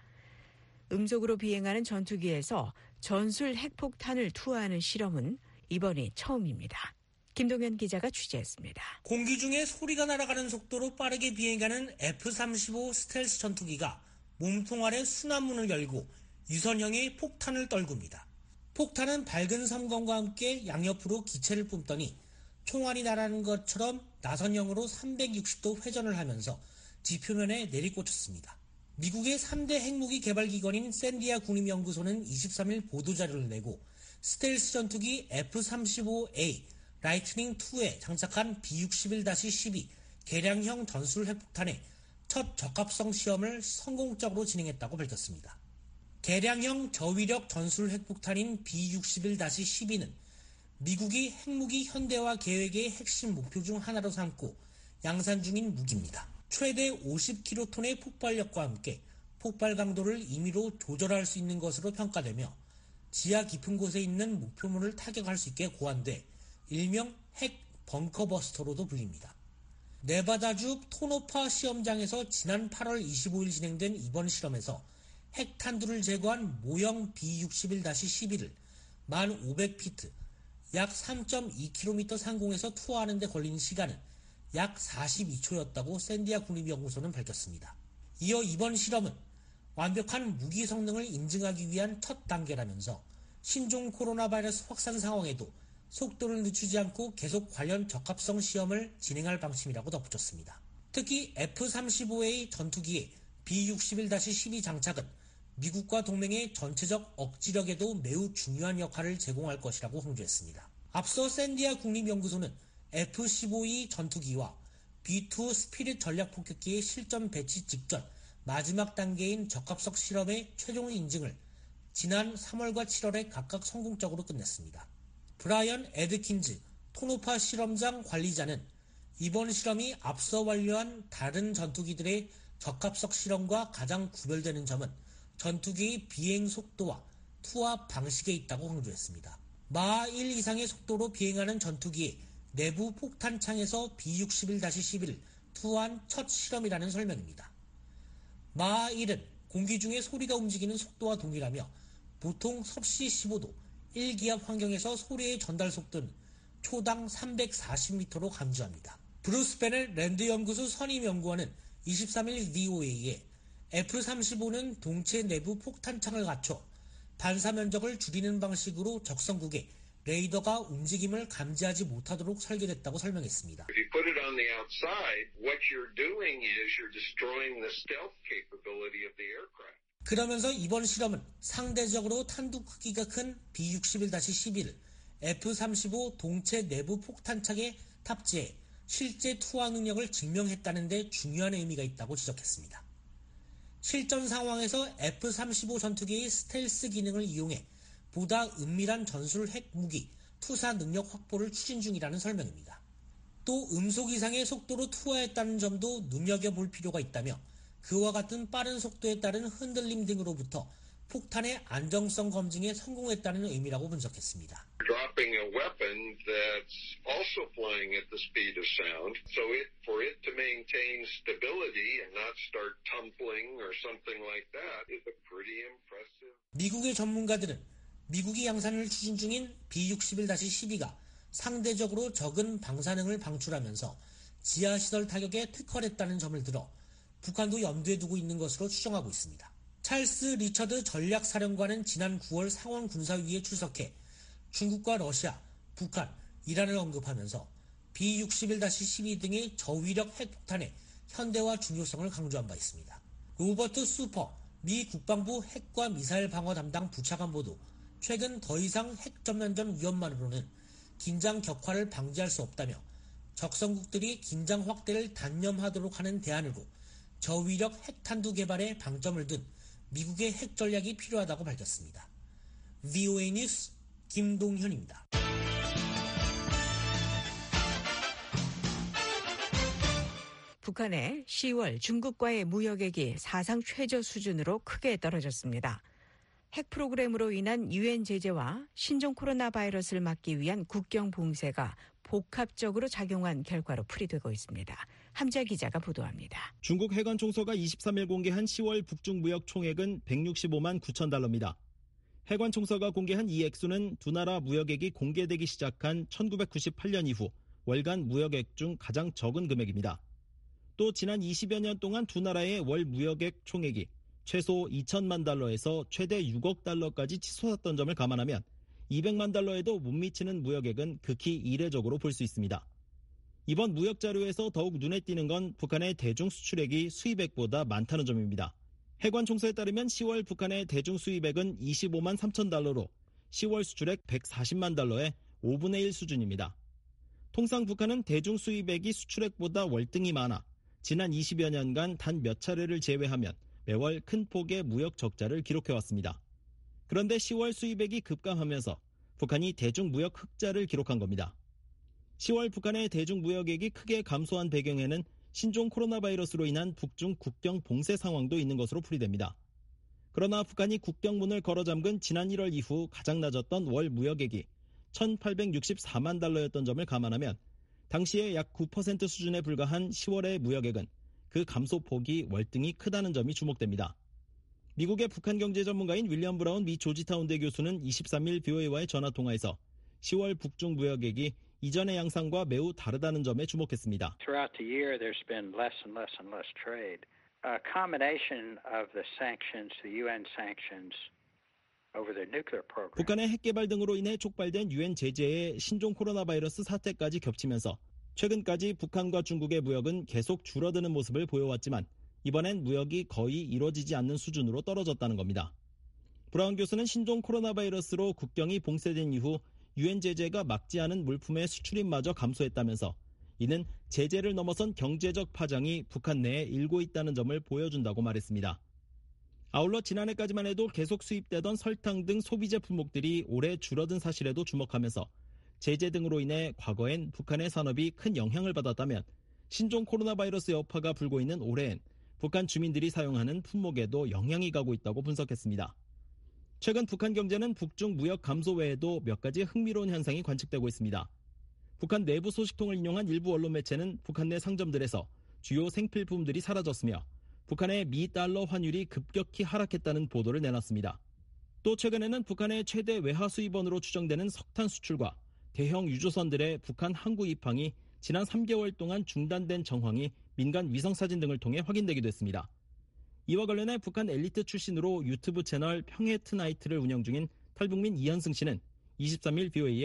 음속으로 비행하는 전투기에서 전술 핵폭탄을 투하하는 실험은 이번이 처음입니다. 김동현 기자가 취재했습니다. 공기 중에 소리가 날아가는 속도로 빠르게 비행하는 F-35 스텔스 전투기가 몸통 아래 순환문을 열고 유선형의 폭탄을 떨굽니다. 폭탄은 밝은 섬광과 함께 양옆으로 기체를 뿜더니 총알이 날아가는 것처럼 나선형으로 360도 회전을 하면서 지표면에 내리꽂혔습니다. 미국의 3대 핵무기 개발기관인 샌디아 국립연구소는 23일 보도자료를 내고 스텔스 전투기 F-35A 라이트닝2에 장착한 B-61-12 개량형 전술 핵폭탄의 첫 적합성 시험을 성공적으로 진행했다고 밝혔습니다. 개량형 저위력 전술 핵폭탄인 B-61-12는 미국이 핵무기 현대화 계획의 핵심 목표 중 하나로 삼고 양산 중인 무기입니다. 최대 50킬로톤의 폭발력과 함께 폭발 강도를 임의로 조절할 수 있는 것으로 평가되며 지하 깊은 곳에 있는 목표물을 타격할 수 있게 고안돼 일명 핵 벙커버스터로도 불립니다. 네바다주 토노파 시험장에서 지난 8월 25일 진행된 이번 실험에서 핵 탄두를 제거한 모형 B-61-12를 1,500피트, 약 3.2km 상공에서 투하하는 데 걸린 시간은 약 42초였다고 샌디아 국립연구소는 밝혔습니다. 이어 이번 실험은 완벽한 무기 성능을 인증하기 위한 첫 단계라면서 신종 코로나 바이러스 확산 상황에도 속도를 늦추지 않고 계속 관련 적합성 시험을 진행할 방침이라고 덧붙였습니다. 특히 F-35A 전투기의 B-61-12 장착은 미국과 동맹의 전체적 억지력에도 매우 중요한 역할을 제공할 것이라고 강조했습니다. 앞서 샌디아 국립연구소는 F-15E 전투기와 B-2 스피릿 전략폭격기의 실전 배치 직전 마지막 단계인 적합성 실험의 최종 인증을 지난 3월과 7월에 각각 성공적으로 끝냈습니다. 브라이언 에드킨즈 토노파 실험장 관리자는 이번 실험이 앞서 완료한 다른 전투기들의 적합성 실험과 가장 구별되는 점은 전투기의 비행 속도와 투하 방식에 있다고 강조했습니다. 마하 1 이상의 속도로 비행하는 전투기의 내부 폭탄창에서 B-61-12를 투하한 첫 실험이라는 설명입니다. 마하 1은 공기 중에 소리가 움직이는 속도와 동일하며 보통 섭씨 15도 1기압 환경에서 소리의 전달 속도는 초당 340m로 감지합니다. 브루스 베넬 랜드 연구소 선임 연구원은 23일 VOA에 F-35는 동체 내부 폭탄창을 갖춰 반사 면적을 줄이는 방식으로 적성국에 레이더가 움직임을 감지하지 못하도록 설계됐다고 설명했습니다. If you put it on the outside, what you're doing is you're destroying the stealth capability of the aircraft. 그러면서 이번 실험은 상대적으로 탄두 크기가 큰 B-61-11 F-35 동체 내부 폭탄착에 탑재해 실제 투하 능력을 증명했다는 데 중요한 의미가 있다고 지적했습니다. 실전 상황에서 F-35 전투기의 스텔스 기능을 이용해 보다 은밀한 전술 핵 무기 투사 능력 확보를 추진 중이라는 설명입니다. 또 음속 이상의 속도로 투하했다는 점도 눈여겨볼 필요가 있다며 그와 같은 빠른 속도에 따른 흔들림 등으로부터 폭탄의 안정성 검증에 성공했다는 의미라고 분석했습니다. Dropping a weapon that's also flying at the speed of sound, so for it to maintain stability and not start tumbling or something like that is a pretty impressive. 미국의 전문가들은 미국이 양산을 추진 중인 B-61-12가 상대적으로 적은 방사능을 방출하면서 지하시설 타격에 특허했다는 점을 들어 북한도 염두에 두고 있는 것으로 추정하고 있습니다. 찰스 리처드 전략사령관은 지난 9월 상원군사위에 출석해 중국과 러시아, 북한, 이란을 언급하면서 B-61-12 등의 저위력 핵폭탄의 현대화 중요성을 강조한 바 있습니다. 로버트 수퍼 미 국방부 핵과 미사일 방어 담당 부차관보도 최근 더 이상 핵 전면전 위험만으로는 긴장 격화를 방지할 수 없다며 적성국들이 긴장 확대를 단념하도록 하는 대안으로 저위력 핵탄두 개발에 방점을 둔 미국의 핵 전략이 필요하다고 밝혔습니다. VOA 뉴스 김동현입니다. 북한의 10월 중국과의 무역액이 사상 최저 수준으로 크게 떨어졌습니다. 핵 프로그램으로 인한 유엔 제재와 신종 코로나 바이러스를 막기 위한 국경 봉쇄가 복합적으로 작용한 결과로 풀이되고 있습니다. 함자 기자가 보도합니다. 중국 해관총서가 23일 공개한 10월 북중 무역 총액은 165만 9천 달러입니다. 해관총서가 공개한 이 액수는 두 나라 무역액이 공개되기 시작한 1998년 이후 월간 무역액 중 가장 적은 금액입니다. 또 지난 20여 년 동안 두 나라의 월 무역액 총액이 최소 2천만 달러에서 최대 6억 달러까지 치솟았던 점을 감안하면 200만 달러에도 못 미치는 무역액은 극히 이례적으로 볼 수 있습니다. 이번 무역 자료에서 더욱 눈에 띄는 건 북한의 대중 수출액이 수입액보다 많다는 점입니다. 해관총서에 따르면 10월 북한의 대중 수입액은 25만 3천 달러로 10월 수출액 140만 달러의 5분의 1 수준입니다. 통상 북한은 대중 수입액이 수출액보다 월등히 많아 지난 20여 년간 단 몇 차례를 제외하면 매월 큰 폭의 무역 적자를 기록해왔습니다. 그런데 10월 수입액이 급감하면서 북한이 대중 무역 흑자를 기록한 겁니다. 10월 북한의 대중 무역액이 크게 감소한 배경에는 신종 코로나 바이러스로 인한 북중 국경 봉쇄 상황도 있는 것으로 풀이됩니다. 그러나 북한이 국경문을 걸어 잠근 지난 1월 이후 가장 낮았던 월 무역액이 1,864만 달러였던 점을 감안하면 당시에 약 9% 수준에 불과한 10월의 무역액은 그 감소폭이 월등히 크다는 점이 주목됩니다. 미국의 북한 경제 전문가인 윌리엄 브라운 미 조지타운대 교수는 23일 VOA와의 전화통화에서 10월 북중 무역액이 이전의 양상과 매우 다르다는 점에 주목했습니다. Throughout the year, there's been less and less and less trade. A combination of the sanctions, the UN sanctions over their nuclear program. 북한의 핵 개발 등으로 인해 촉발된 유엔 제재의 신종 코로나 바이러스 사태까지 겹치면서 최근까지 북한과 중국의 무역은 계속 줄어드는 모습을 보여왔지만 이번엔 무역이 거의 이루어지지 않는 수준으로 떨어졌다는 겁니다. 브라운 교수는 신종 코로나 바이러스로 국경이 봉쇄된 이후 유엔 제재가 막지 않은 물품의 수출입마저 감소했다면서 이는 제재를 넘어선 경제적 파장이 북한 내에 일고 있다는 점을 보여준다고 말했습니다. 아울러 지난해까지만 해도 계속 수입되던 설탕 등 소비재 품목들이 올해 줄어든 사실에도 주목하면서 제재 등으로 인해 과거엔 북한의 산업이 큰 영향을 받았다면 신종 코로나 바이러스 여파가 불고 있는 올해엔 북한 주민들이 사용하는 품목에도 영향이 가고 있다고 분석했습니다. 최근 북한 경제는 북중 무역 감소 외에도 몇 가지 흥미로운 현상이 관측되고 있습니다. 북한 내부 소식통을 인용한 일부 언론 매체는 북한 내 상점들에서 주요 생필품들이 사라졌으며 북한의 미 달러 환율이 급격히 하락했다는 보도를 내놨습니다. 또 최근에는 북한의 최대 외화 수입원으로 추정되는 석탄 수출과 대형 유조선들의 북한 항구 입항이 지난 3개월 동안 중단된 정황이 민간 위성사진 등을 통해 확인되기도 했습니다. 이와 관련해 북한 엘리트 출신으로 유튜브 채널 평해 트나이트를 운영 중인 탈북민 이현승 씨는 23일 VOA에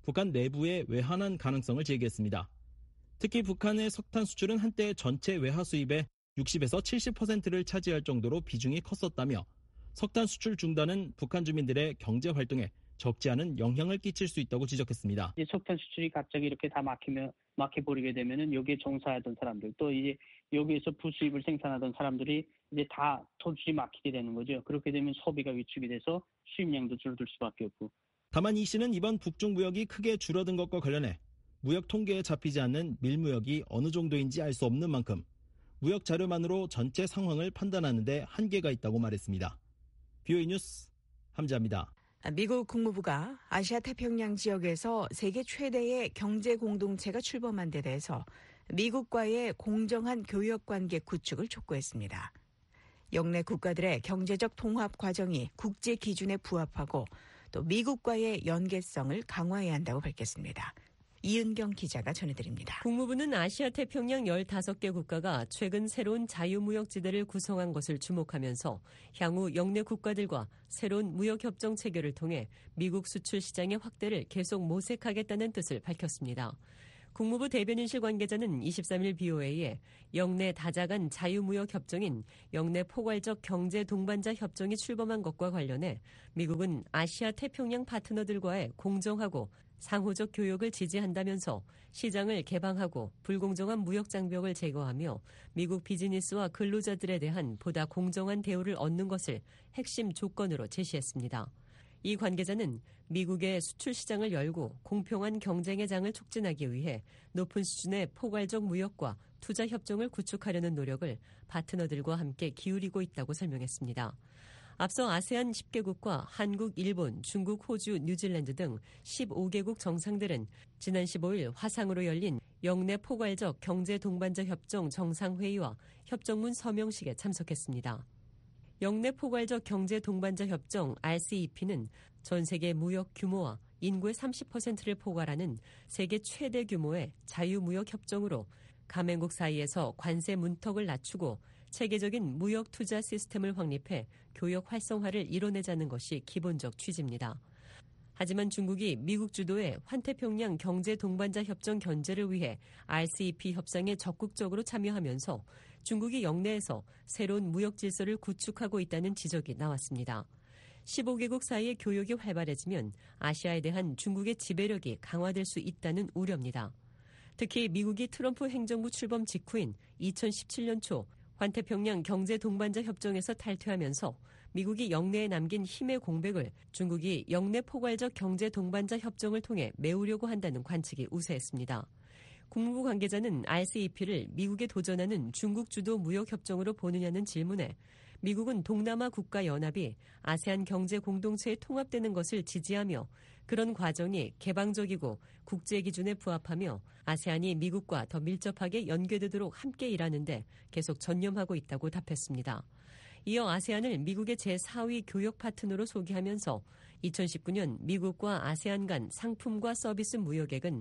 북한 내부에 외환한 가능성을 제기했습니다. 특히 북한의 석탄 수출은 한때 전체 외화 수입의 60에서 70%를 차지할 정도로 비중이 컸었다며 석탄 수출 중단은 북한 주민들의 경제 활동에 적지 않은 영향을 끼칠 수 있다고 지적했습니다. 이제 석탄 수출이 갑자기 이렇게 다 막혀버리게 되면은 여기에 종사하던 사람들 또 이제 여기에서 부수입을 생산하던 사람들이 이제 다 수출이 막히게 되는 거죠. 그렇게 되면 소비가 위축이 돼서 수입량도 줄어들 수밖에 없고. 다만 이 씨는 이번 북중 무역이 크게 줄어든 것과 관련해 무역 통계에 잡히지 않는 밀무역이 어느 정도인지 알 수 없는 만큼 무역 자료만으로 전체 상황을 판단하는 데 한계가 있다고 말했습니다. BOA 뉴스 함자입니다. 미국 국무부가 아시아 태평양 지역에서 세계 최대의 경제 공동체가 출범한 데 대해서 미국과의 공정한 교역 관계 구축을 촉구했습니다. 영내 국가들의 경제적 통합 과정이 국제 기준에 부합하고 또 미국과의 연계성을 강화해야 한다고 밝혔습니다. 이은경 기자가 전해드립니다. 국무부는 아시아 태평양 15개 국가가 최근 새로운 자유무역지대를 구성한 것을 주목하면서 향후 영내 국가들과 새로운 무역협정 체결을 통해 미국 수출 시장의 확대를 계속 모색하겠다는 뜻을 밝혔습니다. 국무부 대변인실 관계자는 23일 BOA에 영내 다자간 자유무역협정인 영내 포괄적 경제 동반자 협정이 출범한 것과 관련해 미국은 아시아 태평양 파트너들과의 공정하고 상호적 교역을 지지한다면서 시장을 개방하고 불공정한 무역 장벽을 제거하며 미국 비즈니스와 근로자들에 대한 보다 공정한 대우를 얻는 것을 핵심 조건으로 제시했습니다. 이 관계자는 미국의 수출 시장을 열고 공평한 경쟁의 장을 촉진하기 위해 높은 수준의 포괄적 무역과 투자 협정을 구축하려는 노력을 파트너들과 함께 기울이고 있다고 설명했습니다. 앞서 아세안 10개국과 한국, 일본, 중국, 호주, 뉴질랜드 등 15개국 정상들은 지난 15일 화상으로 열린 영내 포괄적 경제 동반자 협정 정상회의와 협정문 서명식에 참석했습니다. 영내 포괄적 경제 동반자 협정 RCEP는 전 세계 무역 규모와 인구의 30%를 포괄하는 세계 최대 규모의 자유무역 협정으로 가맹국 사이에서 관세 문턱을 낮추고 체계적인 무역 투자 시스템을 확립해 교역 활성화를 이뤄내자는 것이 기본적 취지입니다. 하지만 중국이 미국 주도의 환태평양 경제 동반자 협정 견제를 위해 RCEP 협상에 적극적으로 참여하면서 중국이 영내에서 새로운 무역 질서를 구축하고 있다는 지적이 나왔습니다. 15개국 사이의 교역이 활발해지면 아시아에 대한 중국의 지배력이 강화될 수 있다는 우려입니다. 특히 미국이 트럼프 행정부 출범 직후인 2017년 초 환태평양 경제 동반자 협정에서 탈퇴하면서 미국이 영내에 남긴 힘의 공백을 중국이 영내 포괄적 경제 동반자 협정을 통해 메우려고 한다는 관측이 우세했습니다. 국무부 관계자는 RCEP를 미국에 도전하는 중국 주도 무역협정으로 보느냐는 질문에 미국은 동남아 국가연합이 아세안 경제 공동체에 통합되는 것을 지지하며 그런 과정이 개방적이고 국제 기준에 부합하며 아세안이 미국과 더 밀접하게 연계되도록 함께 일하는데 계속 전념하고 있다고 답했습니다. 이어 아세안을 미국의 제4위 교역 파트너로 소개하면서 2019년 미국과 아세안 간 상품과 서비스 무역액은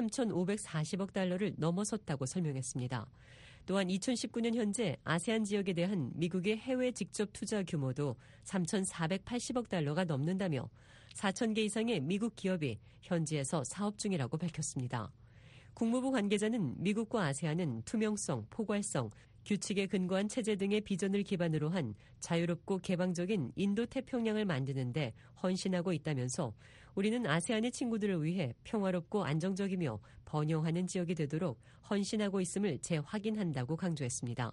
3,540억 달러를 넘어섰다고 설명했습니다. 또한 2019년 현재 아세안 지역에 대한 미국의 해외 직접 투자 규모도 3,480억 달러가 넘는다며 4,000개 이상의 미국 기업이 현지에서 사업 중이라고 밝혔습니다. 국무부 관계자는 미국과 아세안은 투명성, 포괄성, 규칙에 근거한 체제 등의 비전을 기반으로 한 자유롭고 개방적인 인도태평양을 만드는 데 헌신하고 있다면서 우리는 아세안의 친구들을 위해 평화롭고 안정적이며 번영하는 지역이 되도록 헌신하고 있음을 재확인한다고 강조했습니다.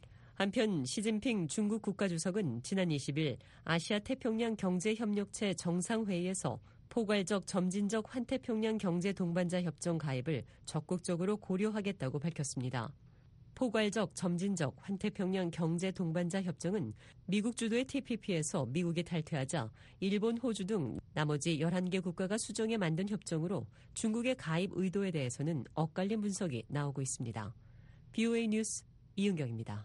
한편 시진핑 중국 국가주석은 지난 20일 아시아 태평양 경제협력체 정상회의에서 포괄적 점진적 환태평양 경제동반자 협정 가입을 적극적으로 고려하겠다고 밝혔습니다. 포괄적 점진적 환태평양 경제동반자 협정은 미국 주도의 TPP에서 미국이 탈퇴하자 일본, 호주 등 나머지 11개 국가가 수정해 만든 협정으로 중국의 가입 의도에 대해서는 엇갈린 분석이 나오고 있습니다. BOA 뉴스 이은경입니다.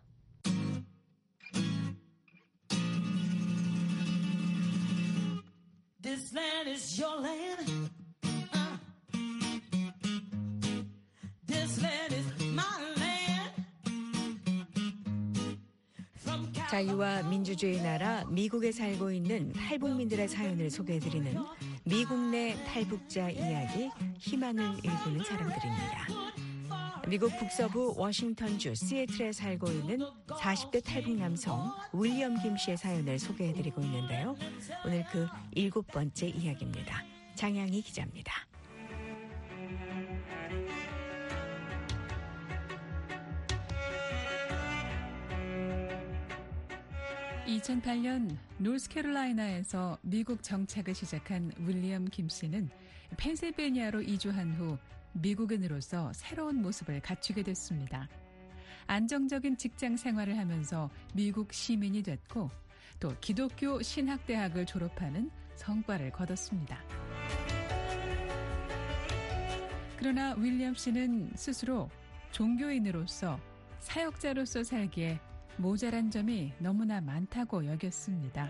This land is your land. This land is my land. 자유와 민주주의 나라 미국에 살고 있는 탈북민들의 사연을 소개해드리는 미국 내 탈북자 이야기, 희망을 일구는 사람들입니다. 미국 북서부 워싱턴주 시애틀에 살고 있는 40대 탈북 남성 윌리엄 김 씨의 사연을 소개해드리고 있는데요. 오늘 그 7번째 이야기입니다. 장양희 기자입니다. 2008년 노스캐롤라이나에서 미국 정착을 시작한 윌리엄 김 씨는 펜실베니아로 이주한 후 미국인으로서 새로운 모습을 갖추게 됐습니다. 안정적인 직장 생활을 하면서 미국 시민이 됐고 또 기독교 신학대학을 졸업하는 성과를 거뒀습니다. 그러나 윌리엄 씨는 스스로 종교인으로서 사역자로서 살기에 모자란 점이 너무나 많다고 여겼습니다.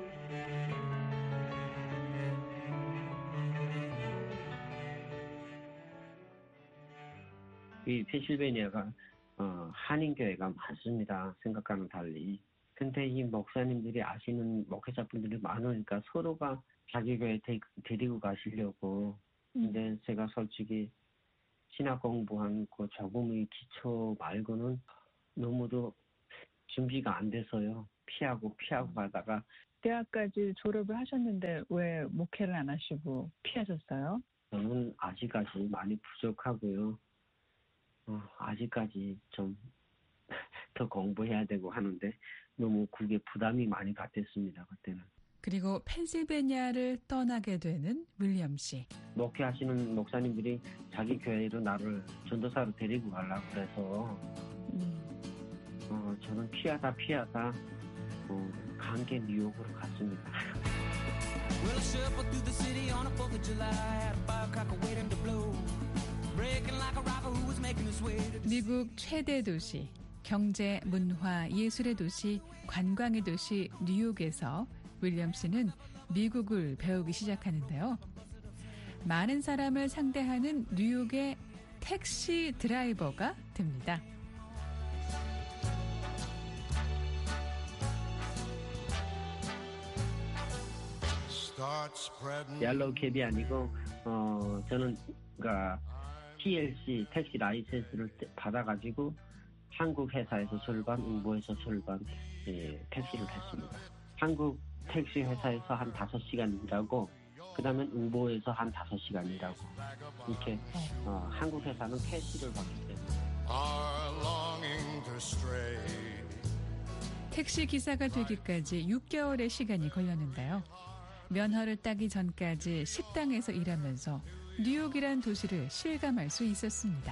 이 펜실베니아가 한인교회가 많습니다. 생각과는 달리. 근데 이 목사님들이 아시는 목회자분들이 많으니까 서로가 자기 교회 데리고 가시려고. 근데 제가 솔직히 신학 공부한 그 조금의 기초 말고는 너무도 준비가 안 돼서요. 피하고 가다가. 대학까지 졸업을 하셨는데 왜 목회를 안 하시고 피하셨어요? 저는 아직까지 많이 부족하고요. 아직까지 좀 더 공부해야 되고 하는데 너무 그게 부담이 많이 갔댔습니다. 그때는. 그리고 펜실베니아를 떠나게 되는 윌리엄 씨. 목회하시는 목사님들이 자기 교회로 나를 전도사로 데리고 가려고 그래서 저는 피하다 강계 뉴욕으로 갔습니다. 미국 최대 도시, 경제, 문화, 예술의 도시, 관광의 도시 뉴욕에서 윌리엄 씨는 미국을 배우기 시작하는데요. 많은 사람을 상대하는 뉴욕의 택시 드라이버가 됩니다. 옐로우 캡이 아니고 저는 그러니까 TLC 택시 라이센스를 받아가지고 한국 회사에서 절반, 응보에서 절반 택시를 했습니다. 한국 택시 회사에서 한 5시간 일하고 그다음에 응보에서 한 5시간 일하고 이렇게 한국 회사는 캐시를 받기 때문에. 택시 기사가 되기까지 6개월의 시간이 걸렸는데요. 면허를 따기 전까지 식당에서 일하면서 뉴욕이란 도시를 실감할 수 있었습니다.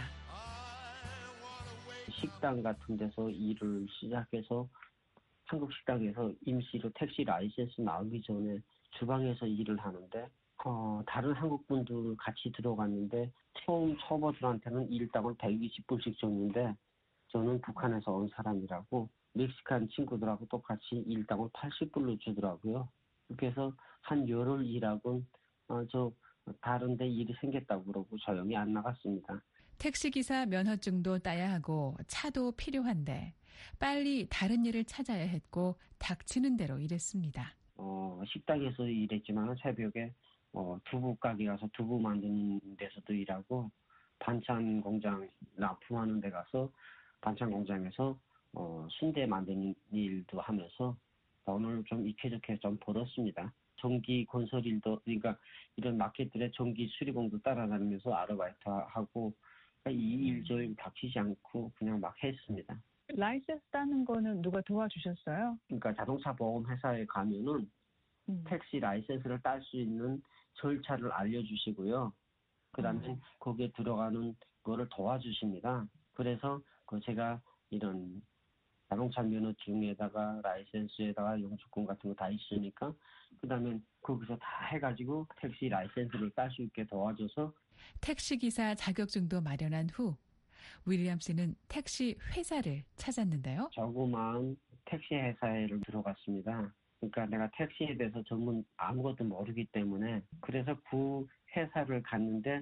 식당 같은 데서 일을 시작해서 한국 식당에서 임시로 택시 라이센스 나오기 전에 주방에서 일을 하는데 다른 한국 분들 같이 들어갔는데 처음 초보들한테는 일당을 120불씩 줬는데 저는 북한에서 온 사람이라고 멕시칸 친구들하고 똑같이 일당을 80불로 주더라고요. 그렇게 해서 한 열흘 일하고 저 다른 데 일이 생겼다고 그러고 조용히 안 나갔습니다. 택시기사 면허증도 따야 하고 차도 필요한데 빨리 다른 일을 찾아야 했고 닥치는 대로 일했습니다. 식당에서 일했지만 새벽에 두부 가게 가서 두부 만드는 데서도 일하고 반찬 공장 납품하는 데 가서 반찬 공장에서 순대 만드는 일도 하면서 돈을 좀 익혀좋게 좀 벌었습니다. 전기 건설 일도, 그러니까 이런 마켓들의 전기 수리공도 따라다니면서 아르바이트하고 이 일 저 일 닥치지 않고 그냥 막 했습니다. 라이센스 따는 거는 누가 도와주셨어요? 그러니까 자동차 보험 회사에 가면은 택시 라이센스를 딸 수 있는 절차를 알려주시고요. 그다음에 거기에 들어가는 거를 도와주십니다. 그래서 제가 이런 자동차 면허증에다가 라이센스에다가 영주권 같은 거 다 있으니까 그다음에 거기서 다 해가지고 택시 라이센스를 딸 수 있게 도와줘서 택시기사 자격증도 마련한 후 윌리엄 씨는 택시 회사를 찾았는데요. 조그마한 택시 회사에를 들어갔습니다. 그러니까 내가 택시에 대해서 전문 아무것도 모르기 때문에 그래서 그 회사를 갔는데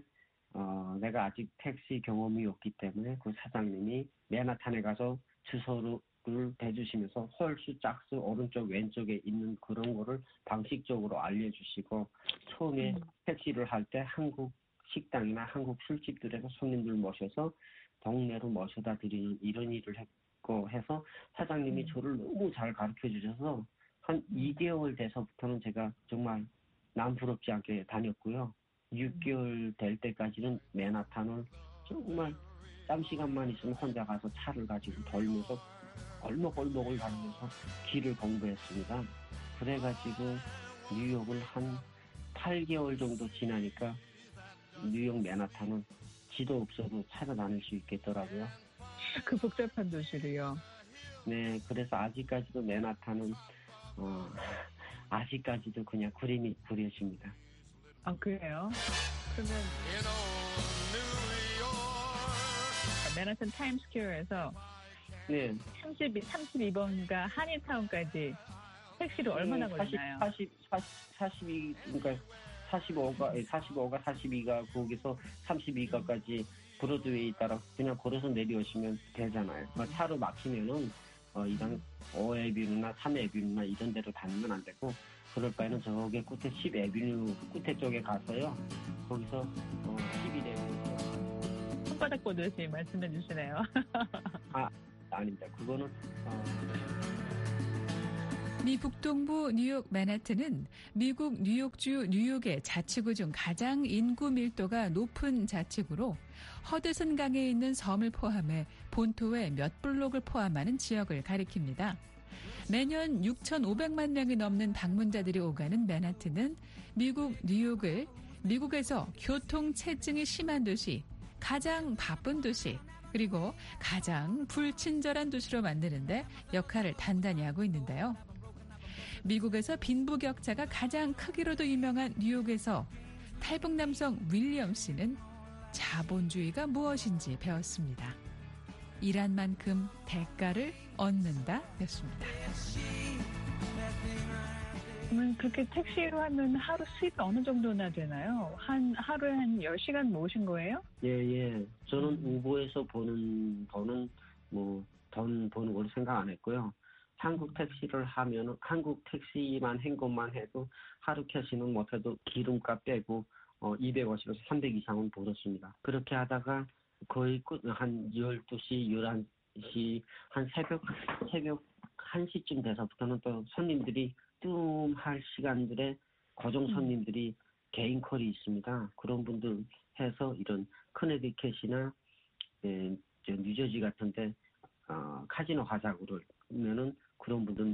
내가 아직 택시 경험이 없기 때문에 그 사장님이 맨하탄에 가서 주소로 방식을 대주시면서 홀수, 짝수, 오른쪽, 왼쪽에 있는 그런 거를 방식적으로 알려주시고 처음에 택시를 할 때 한국 식당이나 한국 술집들에서 손님들 모셔서 동네로 모셔다 드리는 이런 일을 했고 해서 사장님이 저를 너무 잘 가르쳐 주셔서 한 2개월 돼서부터는 제가 정말 남 부럽지 않게 다녔고요. 6개월 될 때까지는 맨하탄을 정말 짬시간만 있으면 혼자 가서 차를 가지고 돌면서 골목골목을 다니면서 길을 공부했습니다. 그래가지고 뉴욕을 한 8개월 정도 지나니까 뉴욕 맨하탄은 지도 없어도 찾아다닐 수 있겠더라고요. 그 복잡한 도시를요. 네, 그래서 아직까지도 맨하탄은 아직까지도 그냥 그림이 그려집니다. 아, 그래요? 그러면 맨하탄 타임스퀘어에서 네. 32번가 한인타운까지 택시로 얼마나 걸리나요? 45가 42가 거기서 32가까지 브로드웨이 따라 그냥 걸어서 내려오시면 되잖아요. 차로 막히면은 이런 5에비뉴나 3에비뉴나 이런 데로 다니면 안 되고 그럴 바에는 저기 끝에 10에비뉴 끝에 쪽에 가서요. 거기서 11에비뉴 손바닥 보듯이 말씀해 주시네요. 아닙니다. 그거는 미 북동부 뉴욕 맨하튼은 미국 뉴욕주 뉴욕의 자치구 중 가장 인구 밀도가 높은 자치구로 허드슨 강에 있는 섬을 포함해 본토의 몇 블록을 포함하는 지역을 가리킵니다. 매년 6,500만 명이 넘는 방문자들이 오가는 맨하튼은 미국 뉴욕을 미국에서 교통체증이 심한 도시, 가장 바쁜 도시, 그리고 가장 불친절한 도시로 만드는데 역할을 단단히 하고 있는데요. 미국에서 빈부격차가 가장 크기로도 유명한 뉴욕에서 탈북 남성 윌리엄 씨는 자본주의가 무엇인지 배웠습니다. 일한 만큼 대가를 얻는다였습니다. 그러면 그렇게 택시로 하면 하루 수입이 어느 정도나 되나요? 하루에 한 10시간 모으신 거예요? 예. 저는 우버에서 버는 돈 버는 걸 생각 안 했고요. 한국 택시를 하면은 한국 택시만 한 것만 해도 하루 캐시는 못해도 기름값 빼고 250에서 300 이상은 벌었습니다. 그렇게 하다가 거의 한 12시, 11시, 한 새벽 1시쯤 돼서부터는 또 손님들이 뜸할 시간들에 고정 손님들이 개인 콜이 있습니다. 그런 분들 해서 이런 커네디켓이나 뉴저지 같은데 카지노 가자고 그러면은 그런 분들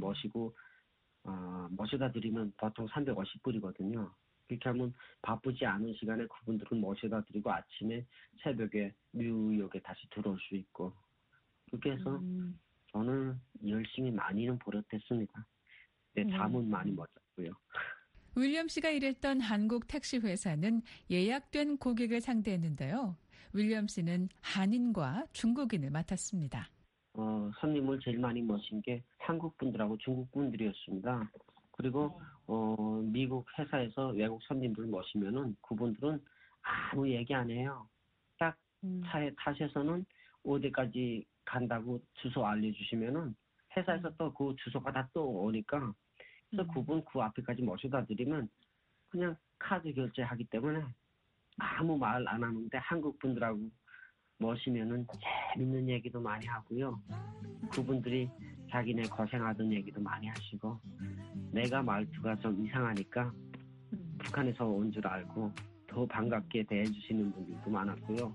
모셔다 드리면 보통 350불이거든요. 그렇게 하면 바쁘지 않은 시간에 그분들은 모셔다 드리고 아침에 새벽에 뉴욕에 다시 들어올 수 있고 그렇게 해서 돈을 열심히 많이는 벌었댔습니다. 잠은 많이 못 잤고요. 윌리엄 씨가 일했던 한국 택시 회사는 예약된 고객을 상대했는데요. 윌리엄 씨는 한인과 중국인을 맡았습니다. 손님을 제일 많이 모신 게 한국 분들하고 중국 분들이었습니다. 그리고 미국 회사에서 외국 손님들 모시면은 그분들은 아무 얘기 안 해요. 딱 차에 타셔서는 어디까지 간다고 주소 알려주시면은 회사에서 또 그 주소가 다 또 오니까 그래서 그분 그 앞에까지 모셔다 드리면 그냥 카드 결제하기 때문에 아무 말 안 하는데 한국 분들하고 모시면은 재밌는 얘기도 많이 하고요. 그분들이 자기네 고생하던 얘기도 많이 하시고 내가 말투가 좀 이상하니까 북한에서 온 줄 알고 더 반갑게 대해주시는 분들도 많았고요.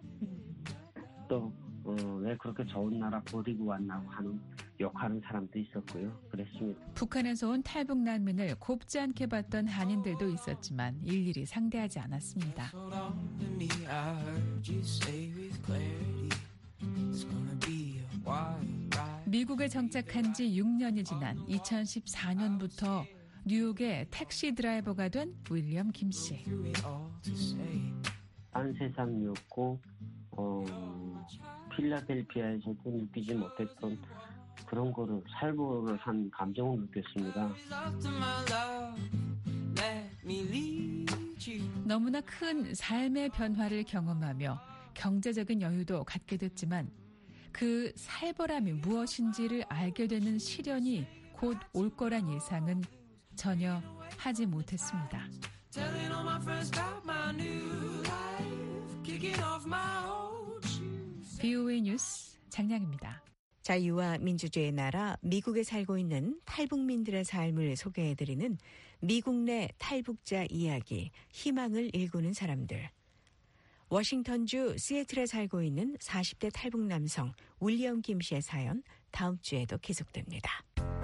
또 왜 그렇게 좋은 나라 버리고 왔나고 하는 욕하는 사람도 있었고요. 그랬습니다. 북한에서 온 탈북 난민을 곱지 않게 봤던 한인들도 있었지만 일일이 상대하지 않았습니다. 미국에 정착한 지 6년이 지난 2014년부터 뉴욕의 택시 드라이버가 된 윌리엄 김 씨. 딴 세상이었고 필라델피아에서도 느끼지 못했던 그런 거를 살벌을 한 감정을 느꼈습니다. 너무나 큰 삶의 변화를 경험하며 경제적인 여유도 갖게 됐지만 그 살벌함이 무엇인지를 알게 되는 시련이 곧 올 거란 예상은 전혀 하지 못했습니다. VOA 뉴스 장량입니다. 자유와 민주주의의 나라 미국에 살고 있는 탈북민들의 삶을 소개해드리는 미국 내 탈북자 이야기, 희망을 일구는 사람들. 워싱턴주 시애틀에 살고 있는 40대 탈북 남성 윌리엄 김 씨의 사연 다음 주에도 계속됩니다.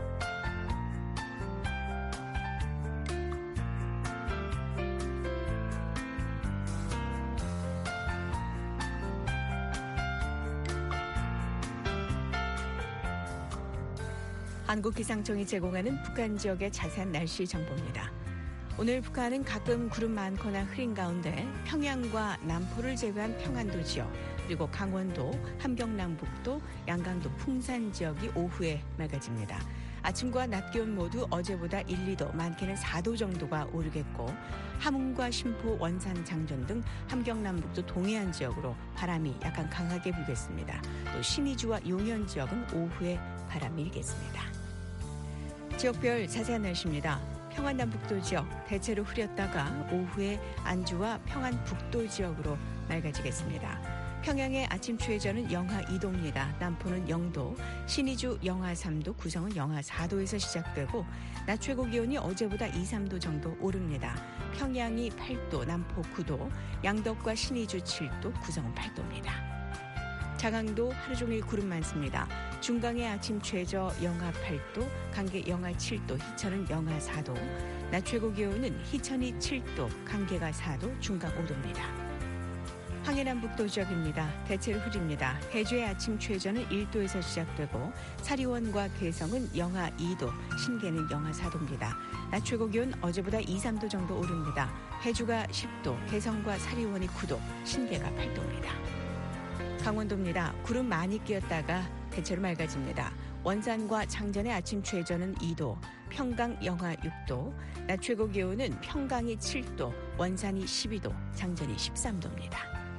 한국기상청이 제공하는 북한 지역의 자세한 날씨 정보입니다. 오늘 북한은 가끔 구름 많거나 흐린 가운데 평양과 남포를 제외한 평안도 지역, 그리고 강원도, 함경남북도, 양강도 풍산 지역이 오후에 맑아집니다. 아침과 낮 기온 모두 어제보다 1, 2도, 많게는 4도 정도가 오르겠고 함흥과 신포, 원산, 장전 등 함경남북도 동해안 지역으로 바람이 약간 강하게 불겠습니다. 또 신의주와 용현 지역은 오후에 바람이 일겠습니다. 지역별 자세한 날씨입니다. 평안남북도 지역 대체로 흐렸다가 오후에 안주와 평안북도 지역으로 맑아지겠습니다. 평양의 아침 최저는 영하 2도입니다. 남포는 0도, 신의주 영하 3도, 구성은 영하 4도에서 시작되고 낮 최고 기온이 어제보다 2, 3도 정도 오릅니다. 평양이 8도, 남포 9도, 양덕과 신의주 7도, 구성은 8도입니다. 장항도 하루 종일 구름 많습니다. 중강의 아침 최저 영하 8도, 강계 영하 7도, 희천은 영하 4도, 낮 최고 기온은 희천이 7도, 강계가 4도, 중강 5도입니다. 황해남북도 지역입니다. 대체로 흐립니다. 해주의 아침 최저는 1도에서 시작되고 사리원과 개성은 영하 2도, 신계는 영하 4도입니다. 낮 최고 기온 어제보다 2, 3도 정도 오릅니다. 해주가 10도, 개성과 사리원이 9도, 신계가 8도입니다. 강원도입니다. 구름 많이 끼었다가 대체로 맑아집니다. 원산과 장전의 아침 최저는 2도, 평강 영하 6도, 낮 최고 기온은 평강이 7도, 원산이 12도, 장전이 13도입니다.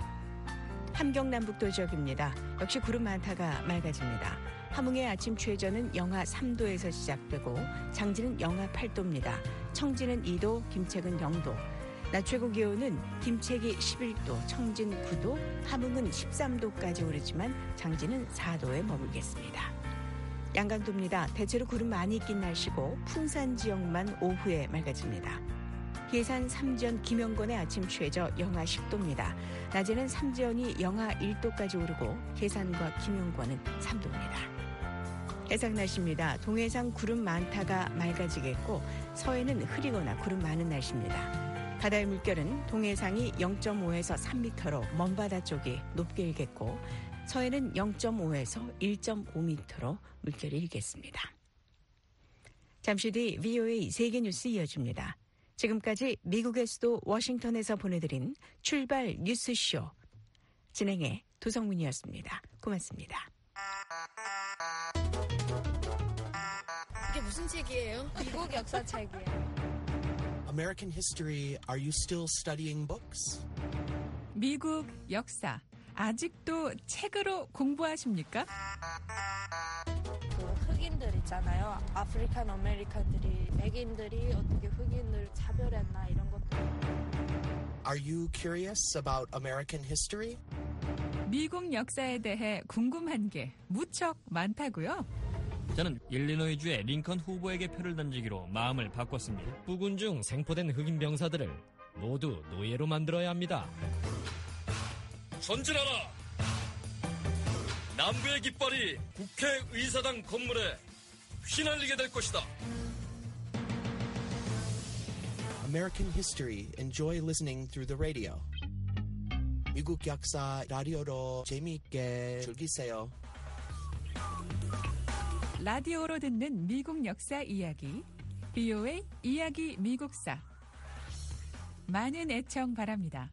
함경남북도 지역입니다. 역시 구름 많다가 맑아집니다. 함흥의 아침 최저는 영하 3도에서 시작되고 장진은 영하 8도입니다. 청진은 2도, 김책은 0도, 낮 최고 기온은 김책이 11도, 청진 9도, 함흥은 13도까지 오르지만 장진은 4도에 머물겠습니다. 양강도입니다. 대체로 구름 많이 낀 날씨고 풍산 지역만 오후에 맑아집니다. 예산 삼지연 김영권의 아침 최저 영하 10도입니다. 낮에는 삼지연이 영하 1도까지 오르고 예산과 김영권은 3도입니다. 해상 날씨입니다. 동해상 구름 많다가 맑아지겠고 서해는 흐리거나 구름 많은 날씨입니다. 바다의 물결은 동해상이 0.5에서 3m로 먼바다 쪽이 높게 일겠고 서해는 0.5에서 1.5m로 물결이 일겠습니다. 잠시 뒤 VOA 세계뉴스 이어집니다. 지금까지 미국의 수도 워싱턴에서 보내드린 출발 뉴스쇼 진행의 도성문이었습니다. 고맙습니다. 이게 무슨 책이에요? 미국 역사책이에요. American history, are you still studying books? 미국 역사, 아직도 책으로 공부하십니까? 그 흑인들 있잖아요. 아프리칸 아메리칸들이 백인들이 어떻게 흑인을 차별했나 이런 것들. Are you curious about American history? 미국 역사에 대해 궁금한 게 무척 많다고요? 저는 일리노이주의 링컨 후보에게 표를 던지기로 마음을 바꿨습니다. 부군 중 생포된 흑인 병사들을 모두 노예로 만들어야 합니다. 전진하라! 남부의 깃발이 국회의사당 건물에 휘날리게 될 것이다. American history. Enjoy listening through the radio. 미국 역사 라디오로 재미있게 즐기세요. 라디오로 듣는 미국 역사 이야기, VOA 이야기 미국사. 많은 애청 바랍니다.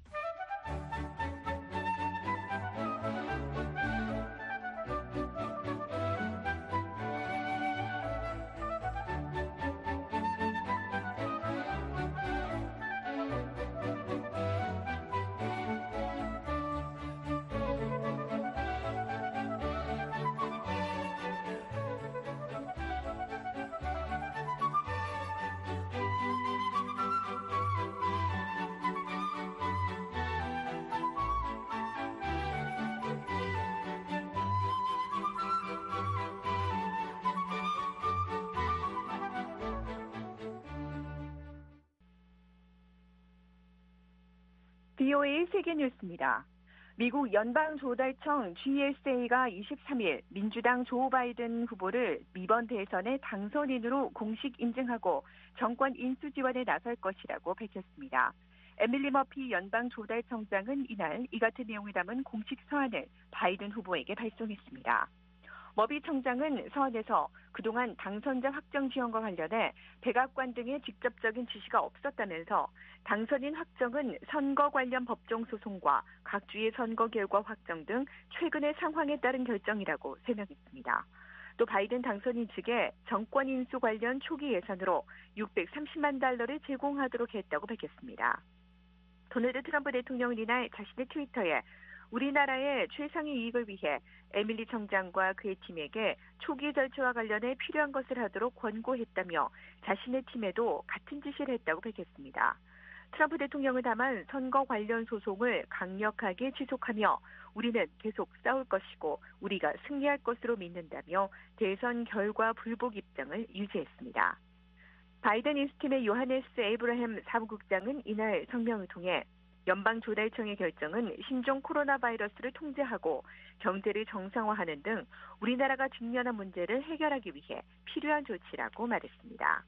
VOA 세계뉴스입니다. 미국 연방조달청 GSA가 23일 민주당 조 바이든 후보를 이번 대선의 당선인으로 공식 인증하고 정권 인수 지원에 나설 것이라고 밝혔습니다. 에밀리 머피 연방조달청장은 이날 이 같은 내용을 담은 공식 서한을 바이든 후보에게 발송했습니다. 머비 청장은 서한에서 그동안 당선자 확정 지원과 관련해 백악관 등의 직접적인 지시가 없었다면서 당선인 확정은 선거 관련 법정 소송과 각 주의 선거 결과 확정 등 최근의 상황에 따른 결정이라고 설명했습니다. 또 바이든 당선인 측에 정권 인수 관련 초기 예산으로 $630만 제공하도록 했다고 밝혔습니다. 도널드 트럼프 대통령은 이날 자신의 트위터에 우리나라의 최상의 이익을 위해 에밀리 청장과 그의 팀에게 초기 절차와 관련해 필요한 것을 하도록 권고했다며 자신의 팀에도 같은 지시를 했다고 밝혔습니다. 트럼프 대통령을 담은 선거 관련 소송을 강력하게 지속하며 우리는 계속 싸울 것이고 우리가 승리할 것으로 믿는다며 대선 결과 불복 입장을 유지했습니다. 바이든 인수팀의 요하네스 에이브라햄 사무국장은 이날 성명을 통해 연방조달청의 결정은 신종 코로나 바이러스를 통제하고 경제를 정상화하는 등 우리나라가 직면한 문제를 해결하기 위해 필요한 조치라고 말했습니다.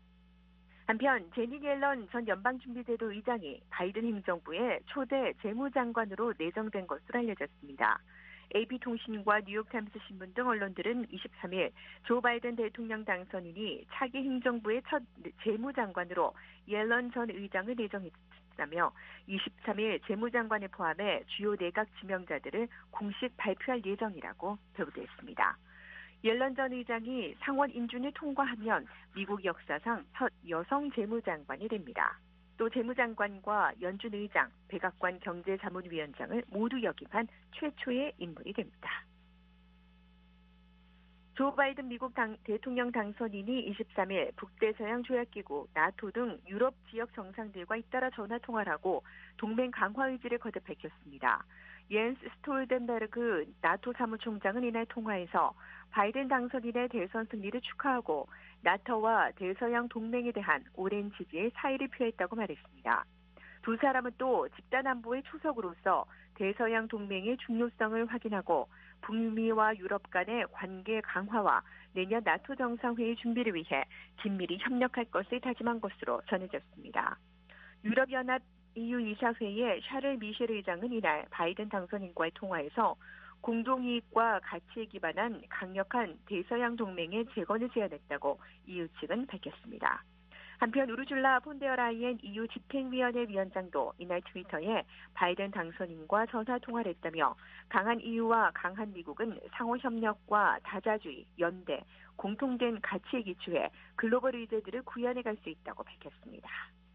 한편 제니 옐런 전 연방준비제도 의장이 바이든 행정부의 초대 재무장관으로 내정된 것으로 알려졌습니다. AP통신과 뉴욕타임스 신문 등 언론들은 23일 조 바이든 대통령 당선인이 차기 행정부의 첫 재무장관으로 옐런 전 의장을 내정했다며 23일 재무장관을 포함해 주요 내각 지명자들을 공식 발표할 예정이라고 보도했습니다. 옐런 전 의장이 상원 인준을 통과하면 미국 역사상 첫 여성 재무장관이 됩니다. 또 재무장관과 연준 의장, 백악관 경제자문위원장을 모두 역임한 최초의 인물이 됩니다. 조 바이든 미국 대통령 당선인이 23일 북대서양 조약기구, 나토 등 유럽 지역 정상들과 잇따라 전화통화를 하고 동맹 강화 의지를 거듭 밝혔습니다. 옌스 스톨텐베르그 나토 사무총장은 이날 통화에서 바이든 당선인의 대선 승리를 축하하고 나토와 대서양 동맹에 대한 오랜 지지에 사의를 표했다고 말했습니다. 두 사람은 또 집단 안보의 초석으로서 대서양 동맹의 중요성을 확인하고 북미와 유럽 간의 관계 강화와 내년 나토 정상회의 준비를 위해 긴밀히 협력할 것을 다짐한 것으로 전해졌습니다. 유럽연합 EU 이사회의 샤를 미셸 의장은 이날 바이든 당선인과의 통화에서 공동이익과 가치에 기반한 강력한 대서양 동맹의 재건을 제안했다고 EU 측은 밝혔습니다. 한편 우르줄라 폰데어 라이엔 EU 집행위원회 위원장도 이날 트위터에 바이든 당선인과 전화통화를 했다며 강한 EU와 강한 미국은 상호협력과 다자주의, 연대, 공통된 가치에 기초해 글로벌 의제들을 구현해 갈 수 있다고 밝혔습니다.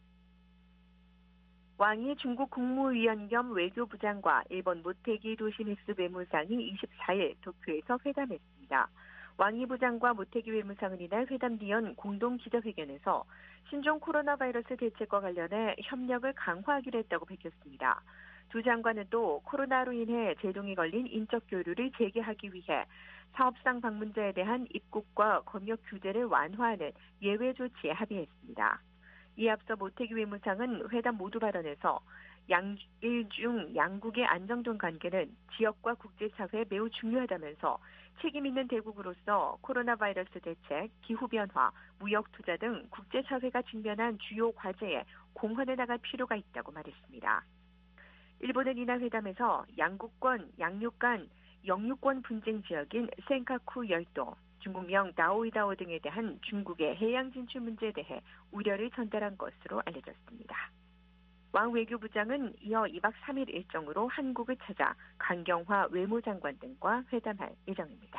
왕이 중국 국무위원 겸 외교부장과 일본 모테기 도시미츠 외무상이 24일 도쿄에서 회담했습니다. 왕이 부장과 모테기 외무상은 이날 회담 뒤연 공동 기자회견에서 신종 코로나 바이러스 대책과 관련해 협력을 강화하기로 했다고 밝혔습니다. 두 장관은 또 코로나로 인해 제동이 걸린 인적 교류를 재개하기 위해 사업상 방문자에 대한 입국과 검역 규제를 완화하는 예외 조치에 합의했습니다. 이에 앞서 모테기 외무상은 회담 모두 발언에서 양일 중 양국의 안정된 관계는 지역과 국제사회에 매우 중요하다면서 책임 있는 대국으로서 코로나 바이러스 대책, 기후변화, 무역투자 등 국제사회가 직면한 주요 과제에 공헌해 나갈 필요가 있다고 말했습니다. 일본은 이날 회담에서 양국권, 양육 간 영유권 분쟁 지역인 센카쿠 열도, 중국명 다오이다오 등에 대한 중국의 해양 진출 문제에 대해 우려를 전달한 것으로 알려졌습니다. 왕 외교부장은 이어 2박 3일 일정으로 한국을 찾아 강경화 외무장관 등과 회담할 예정입니다.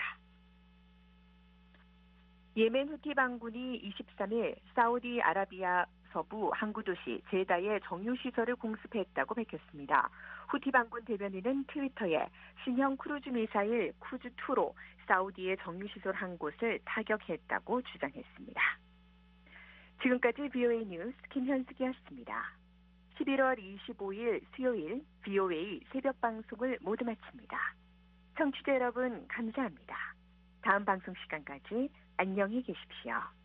예멘 후티 반군이 23일 사우디아라비아 서부 항구 도시 제다의 정유시설을 공습했다고 밝혔습니다. 후티 반군 대변인은 트위터에 신형 크루즈 미사일 쿠즈2로 사우디의 정유시설 한 곳을 타격했다고 주장했습니다. 지금까지 VOA 뉴스 김현숙이었습니다. 11월 25일 수요일 VOA 새벽 방송을 모두 마칩니다. 청취자 여러분 감사합니다. 다음 방송 시간까지 안녕히 계십시오.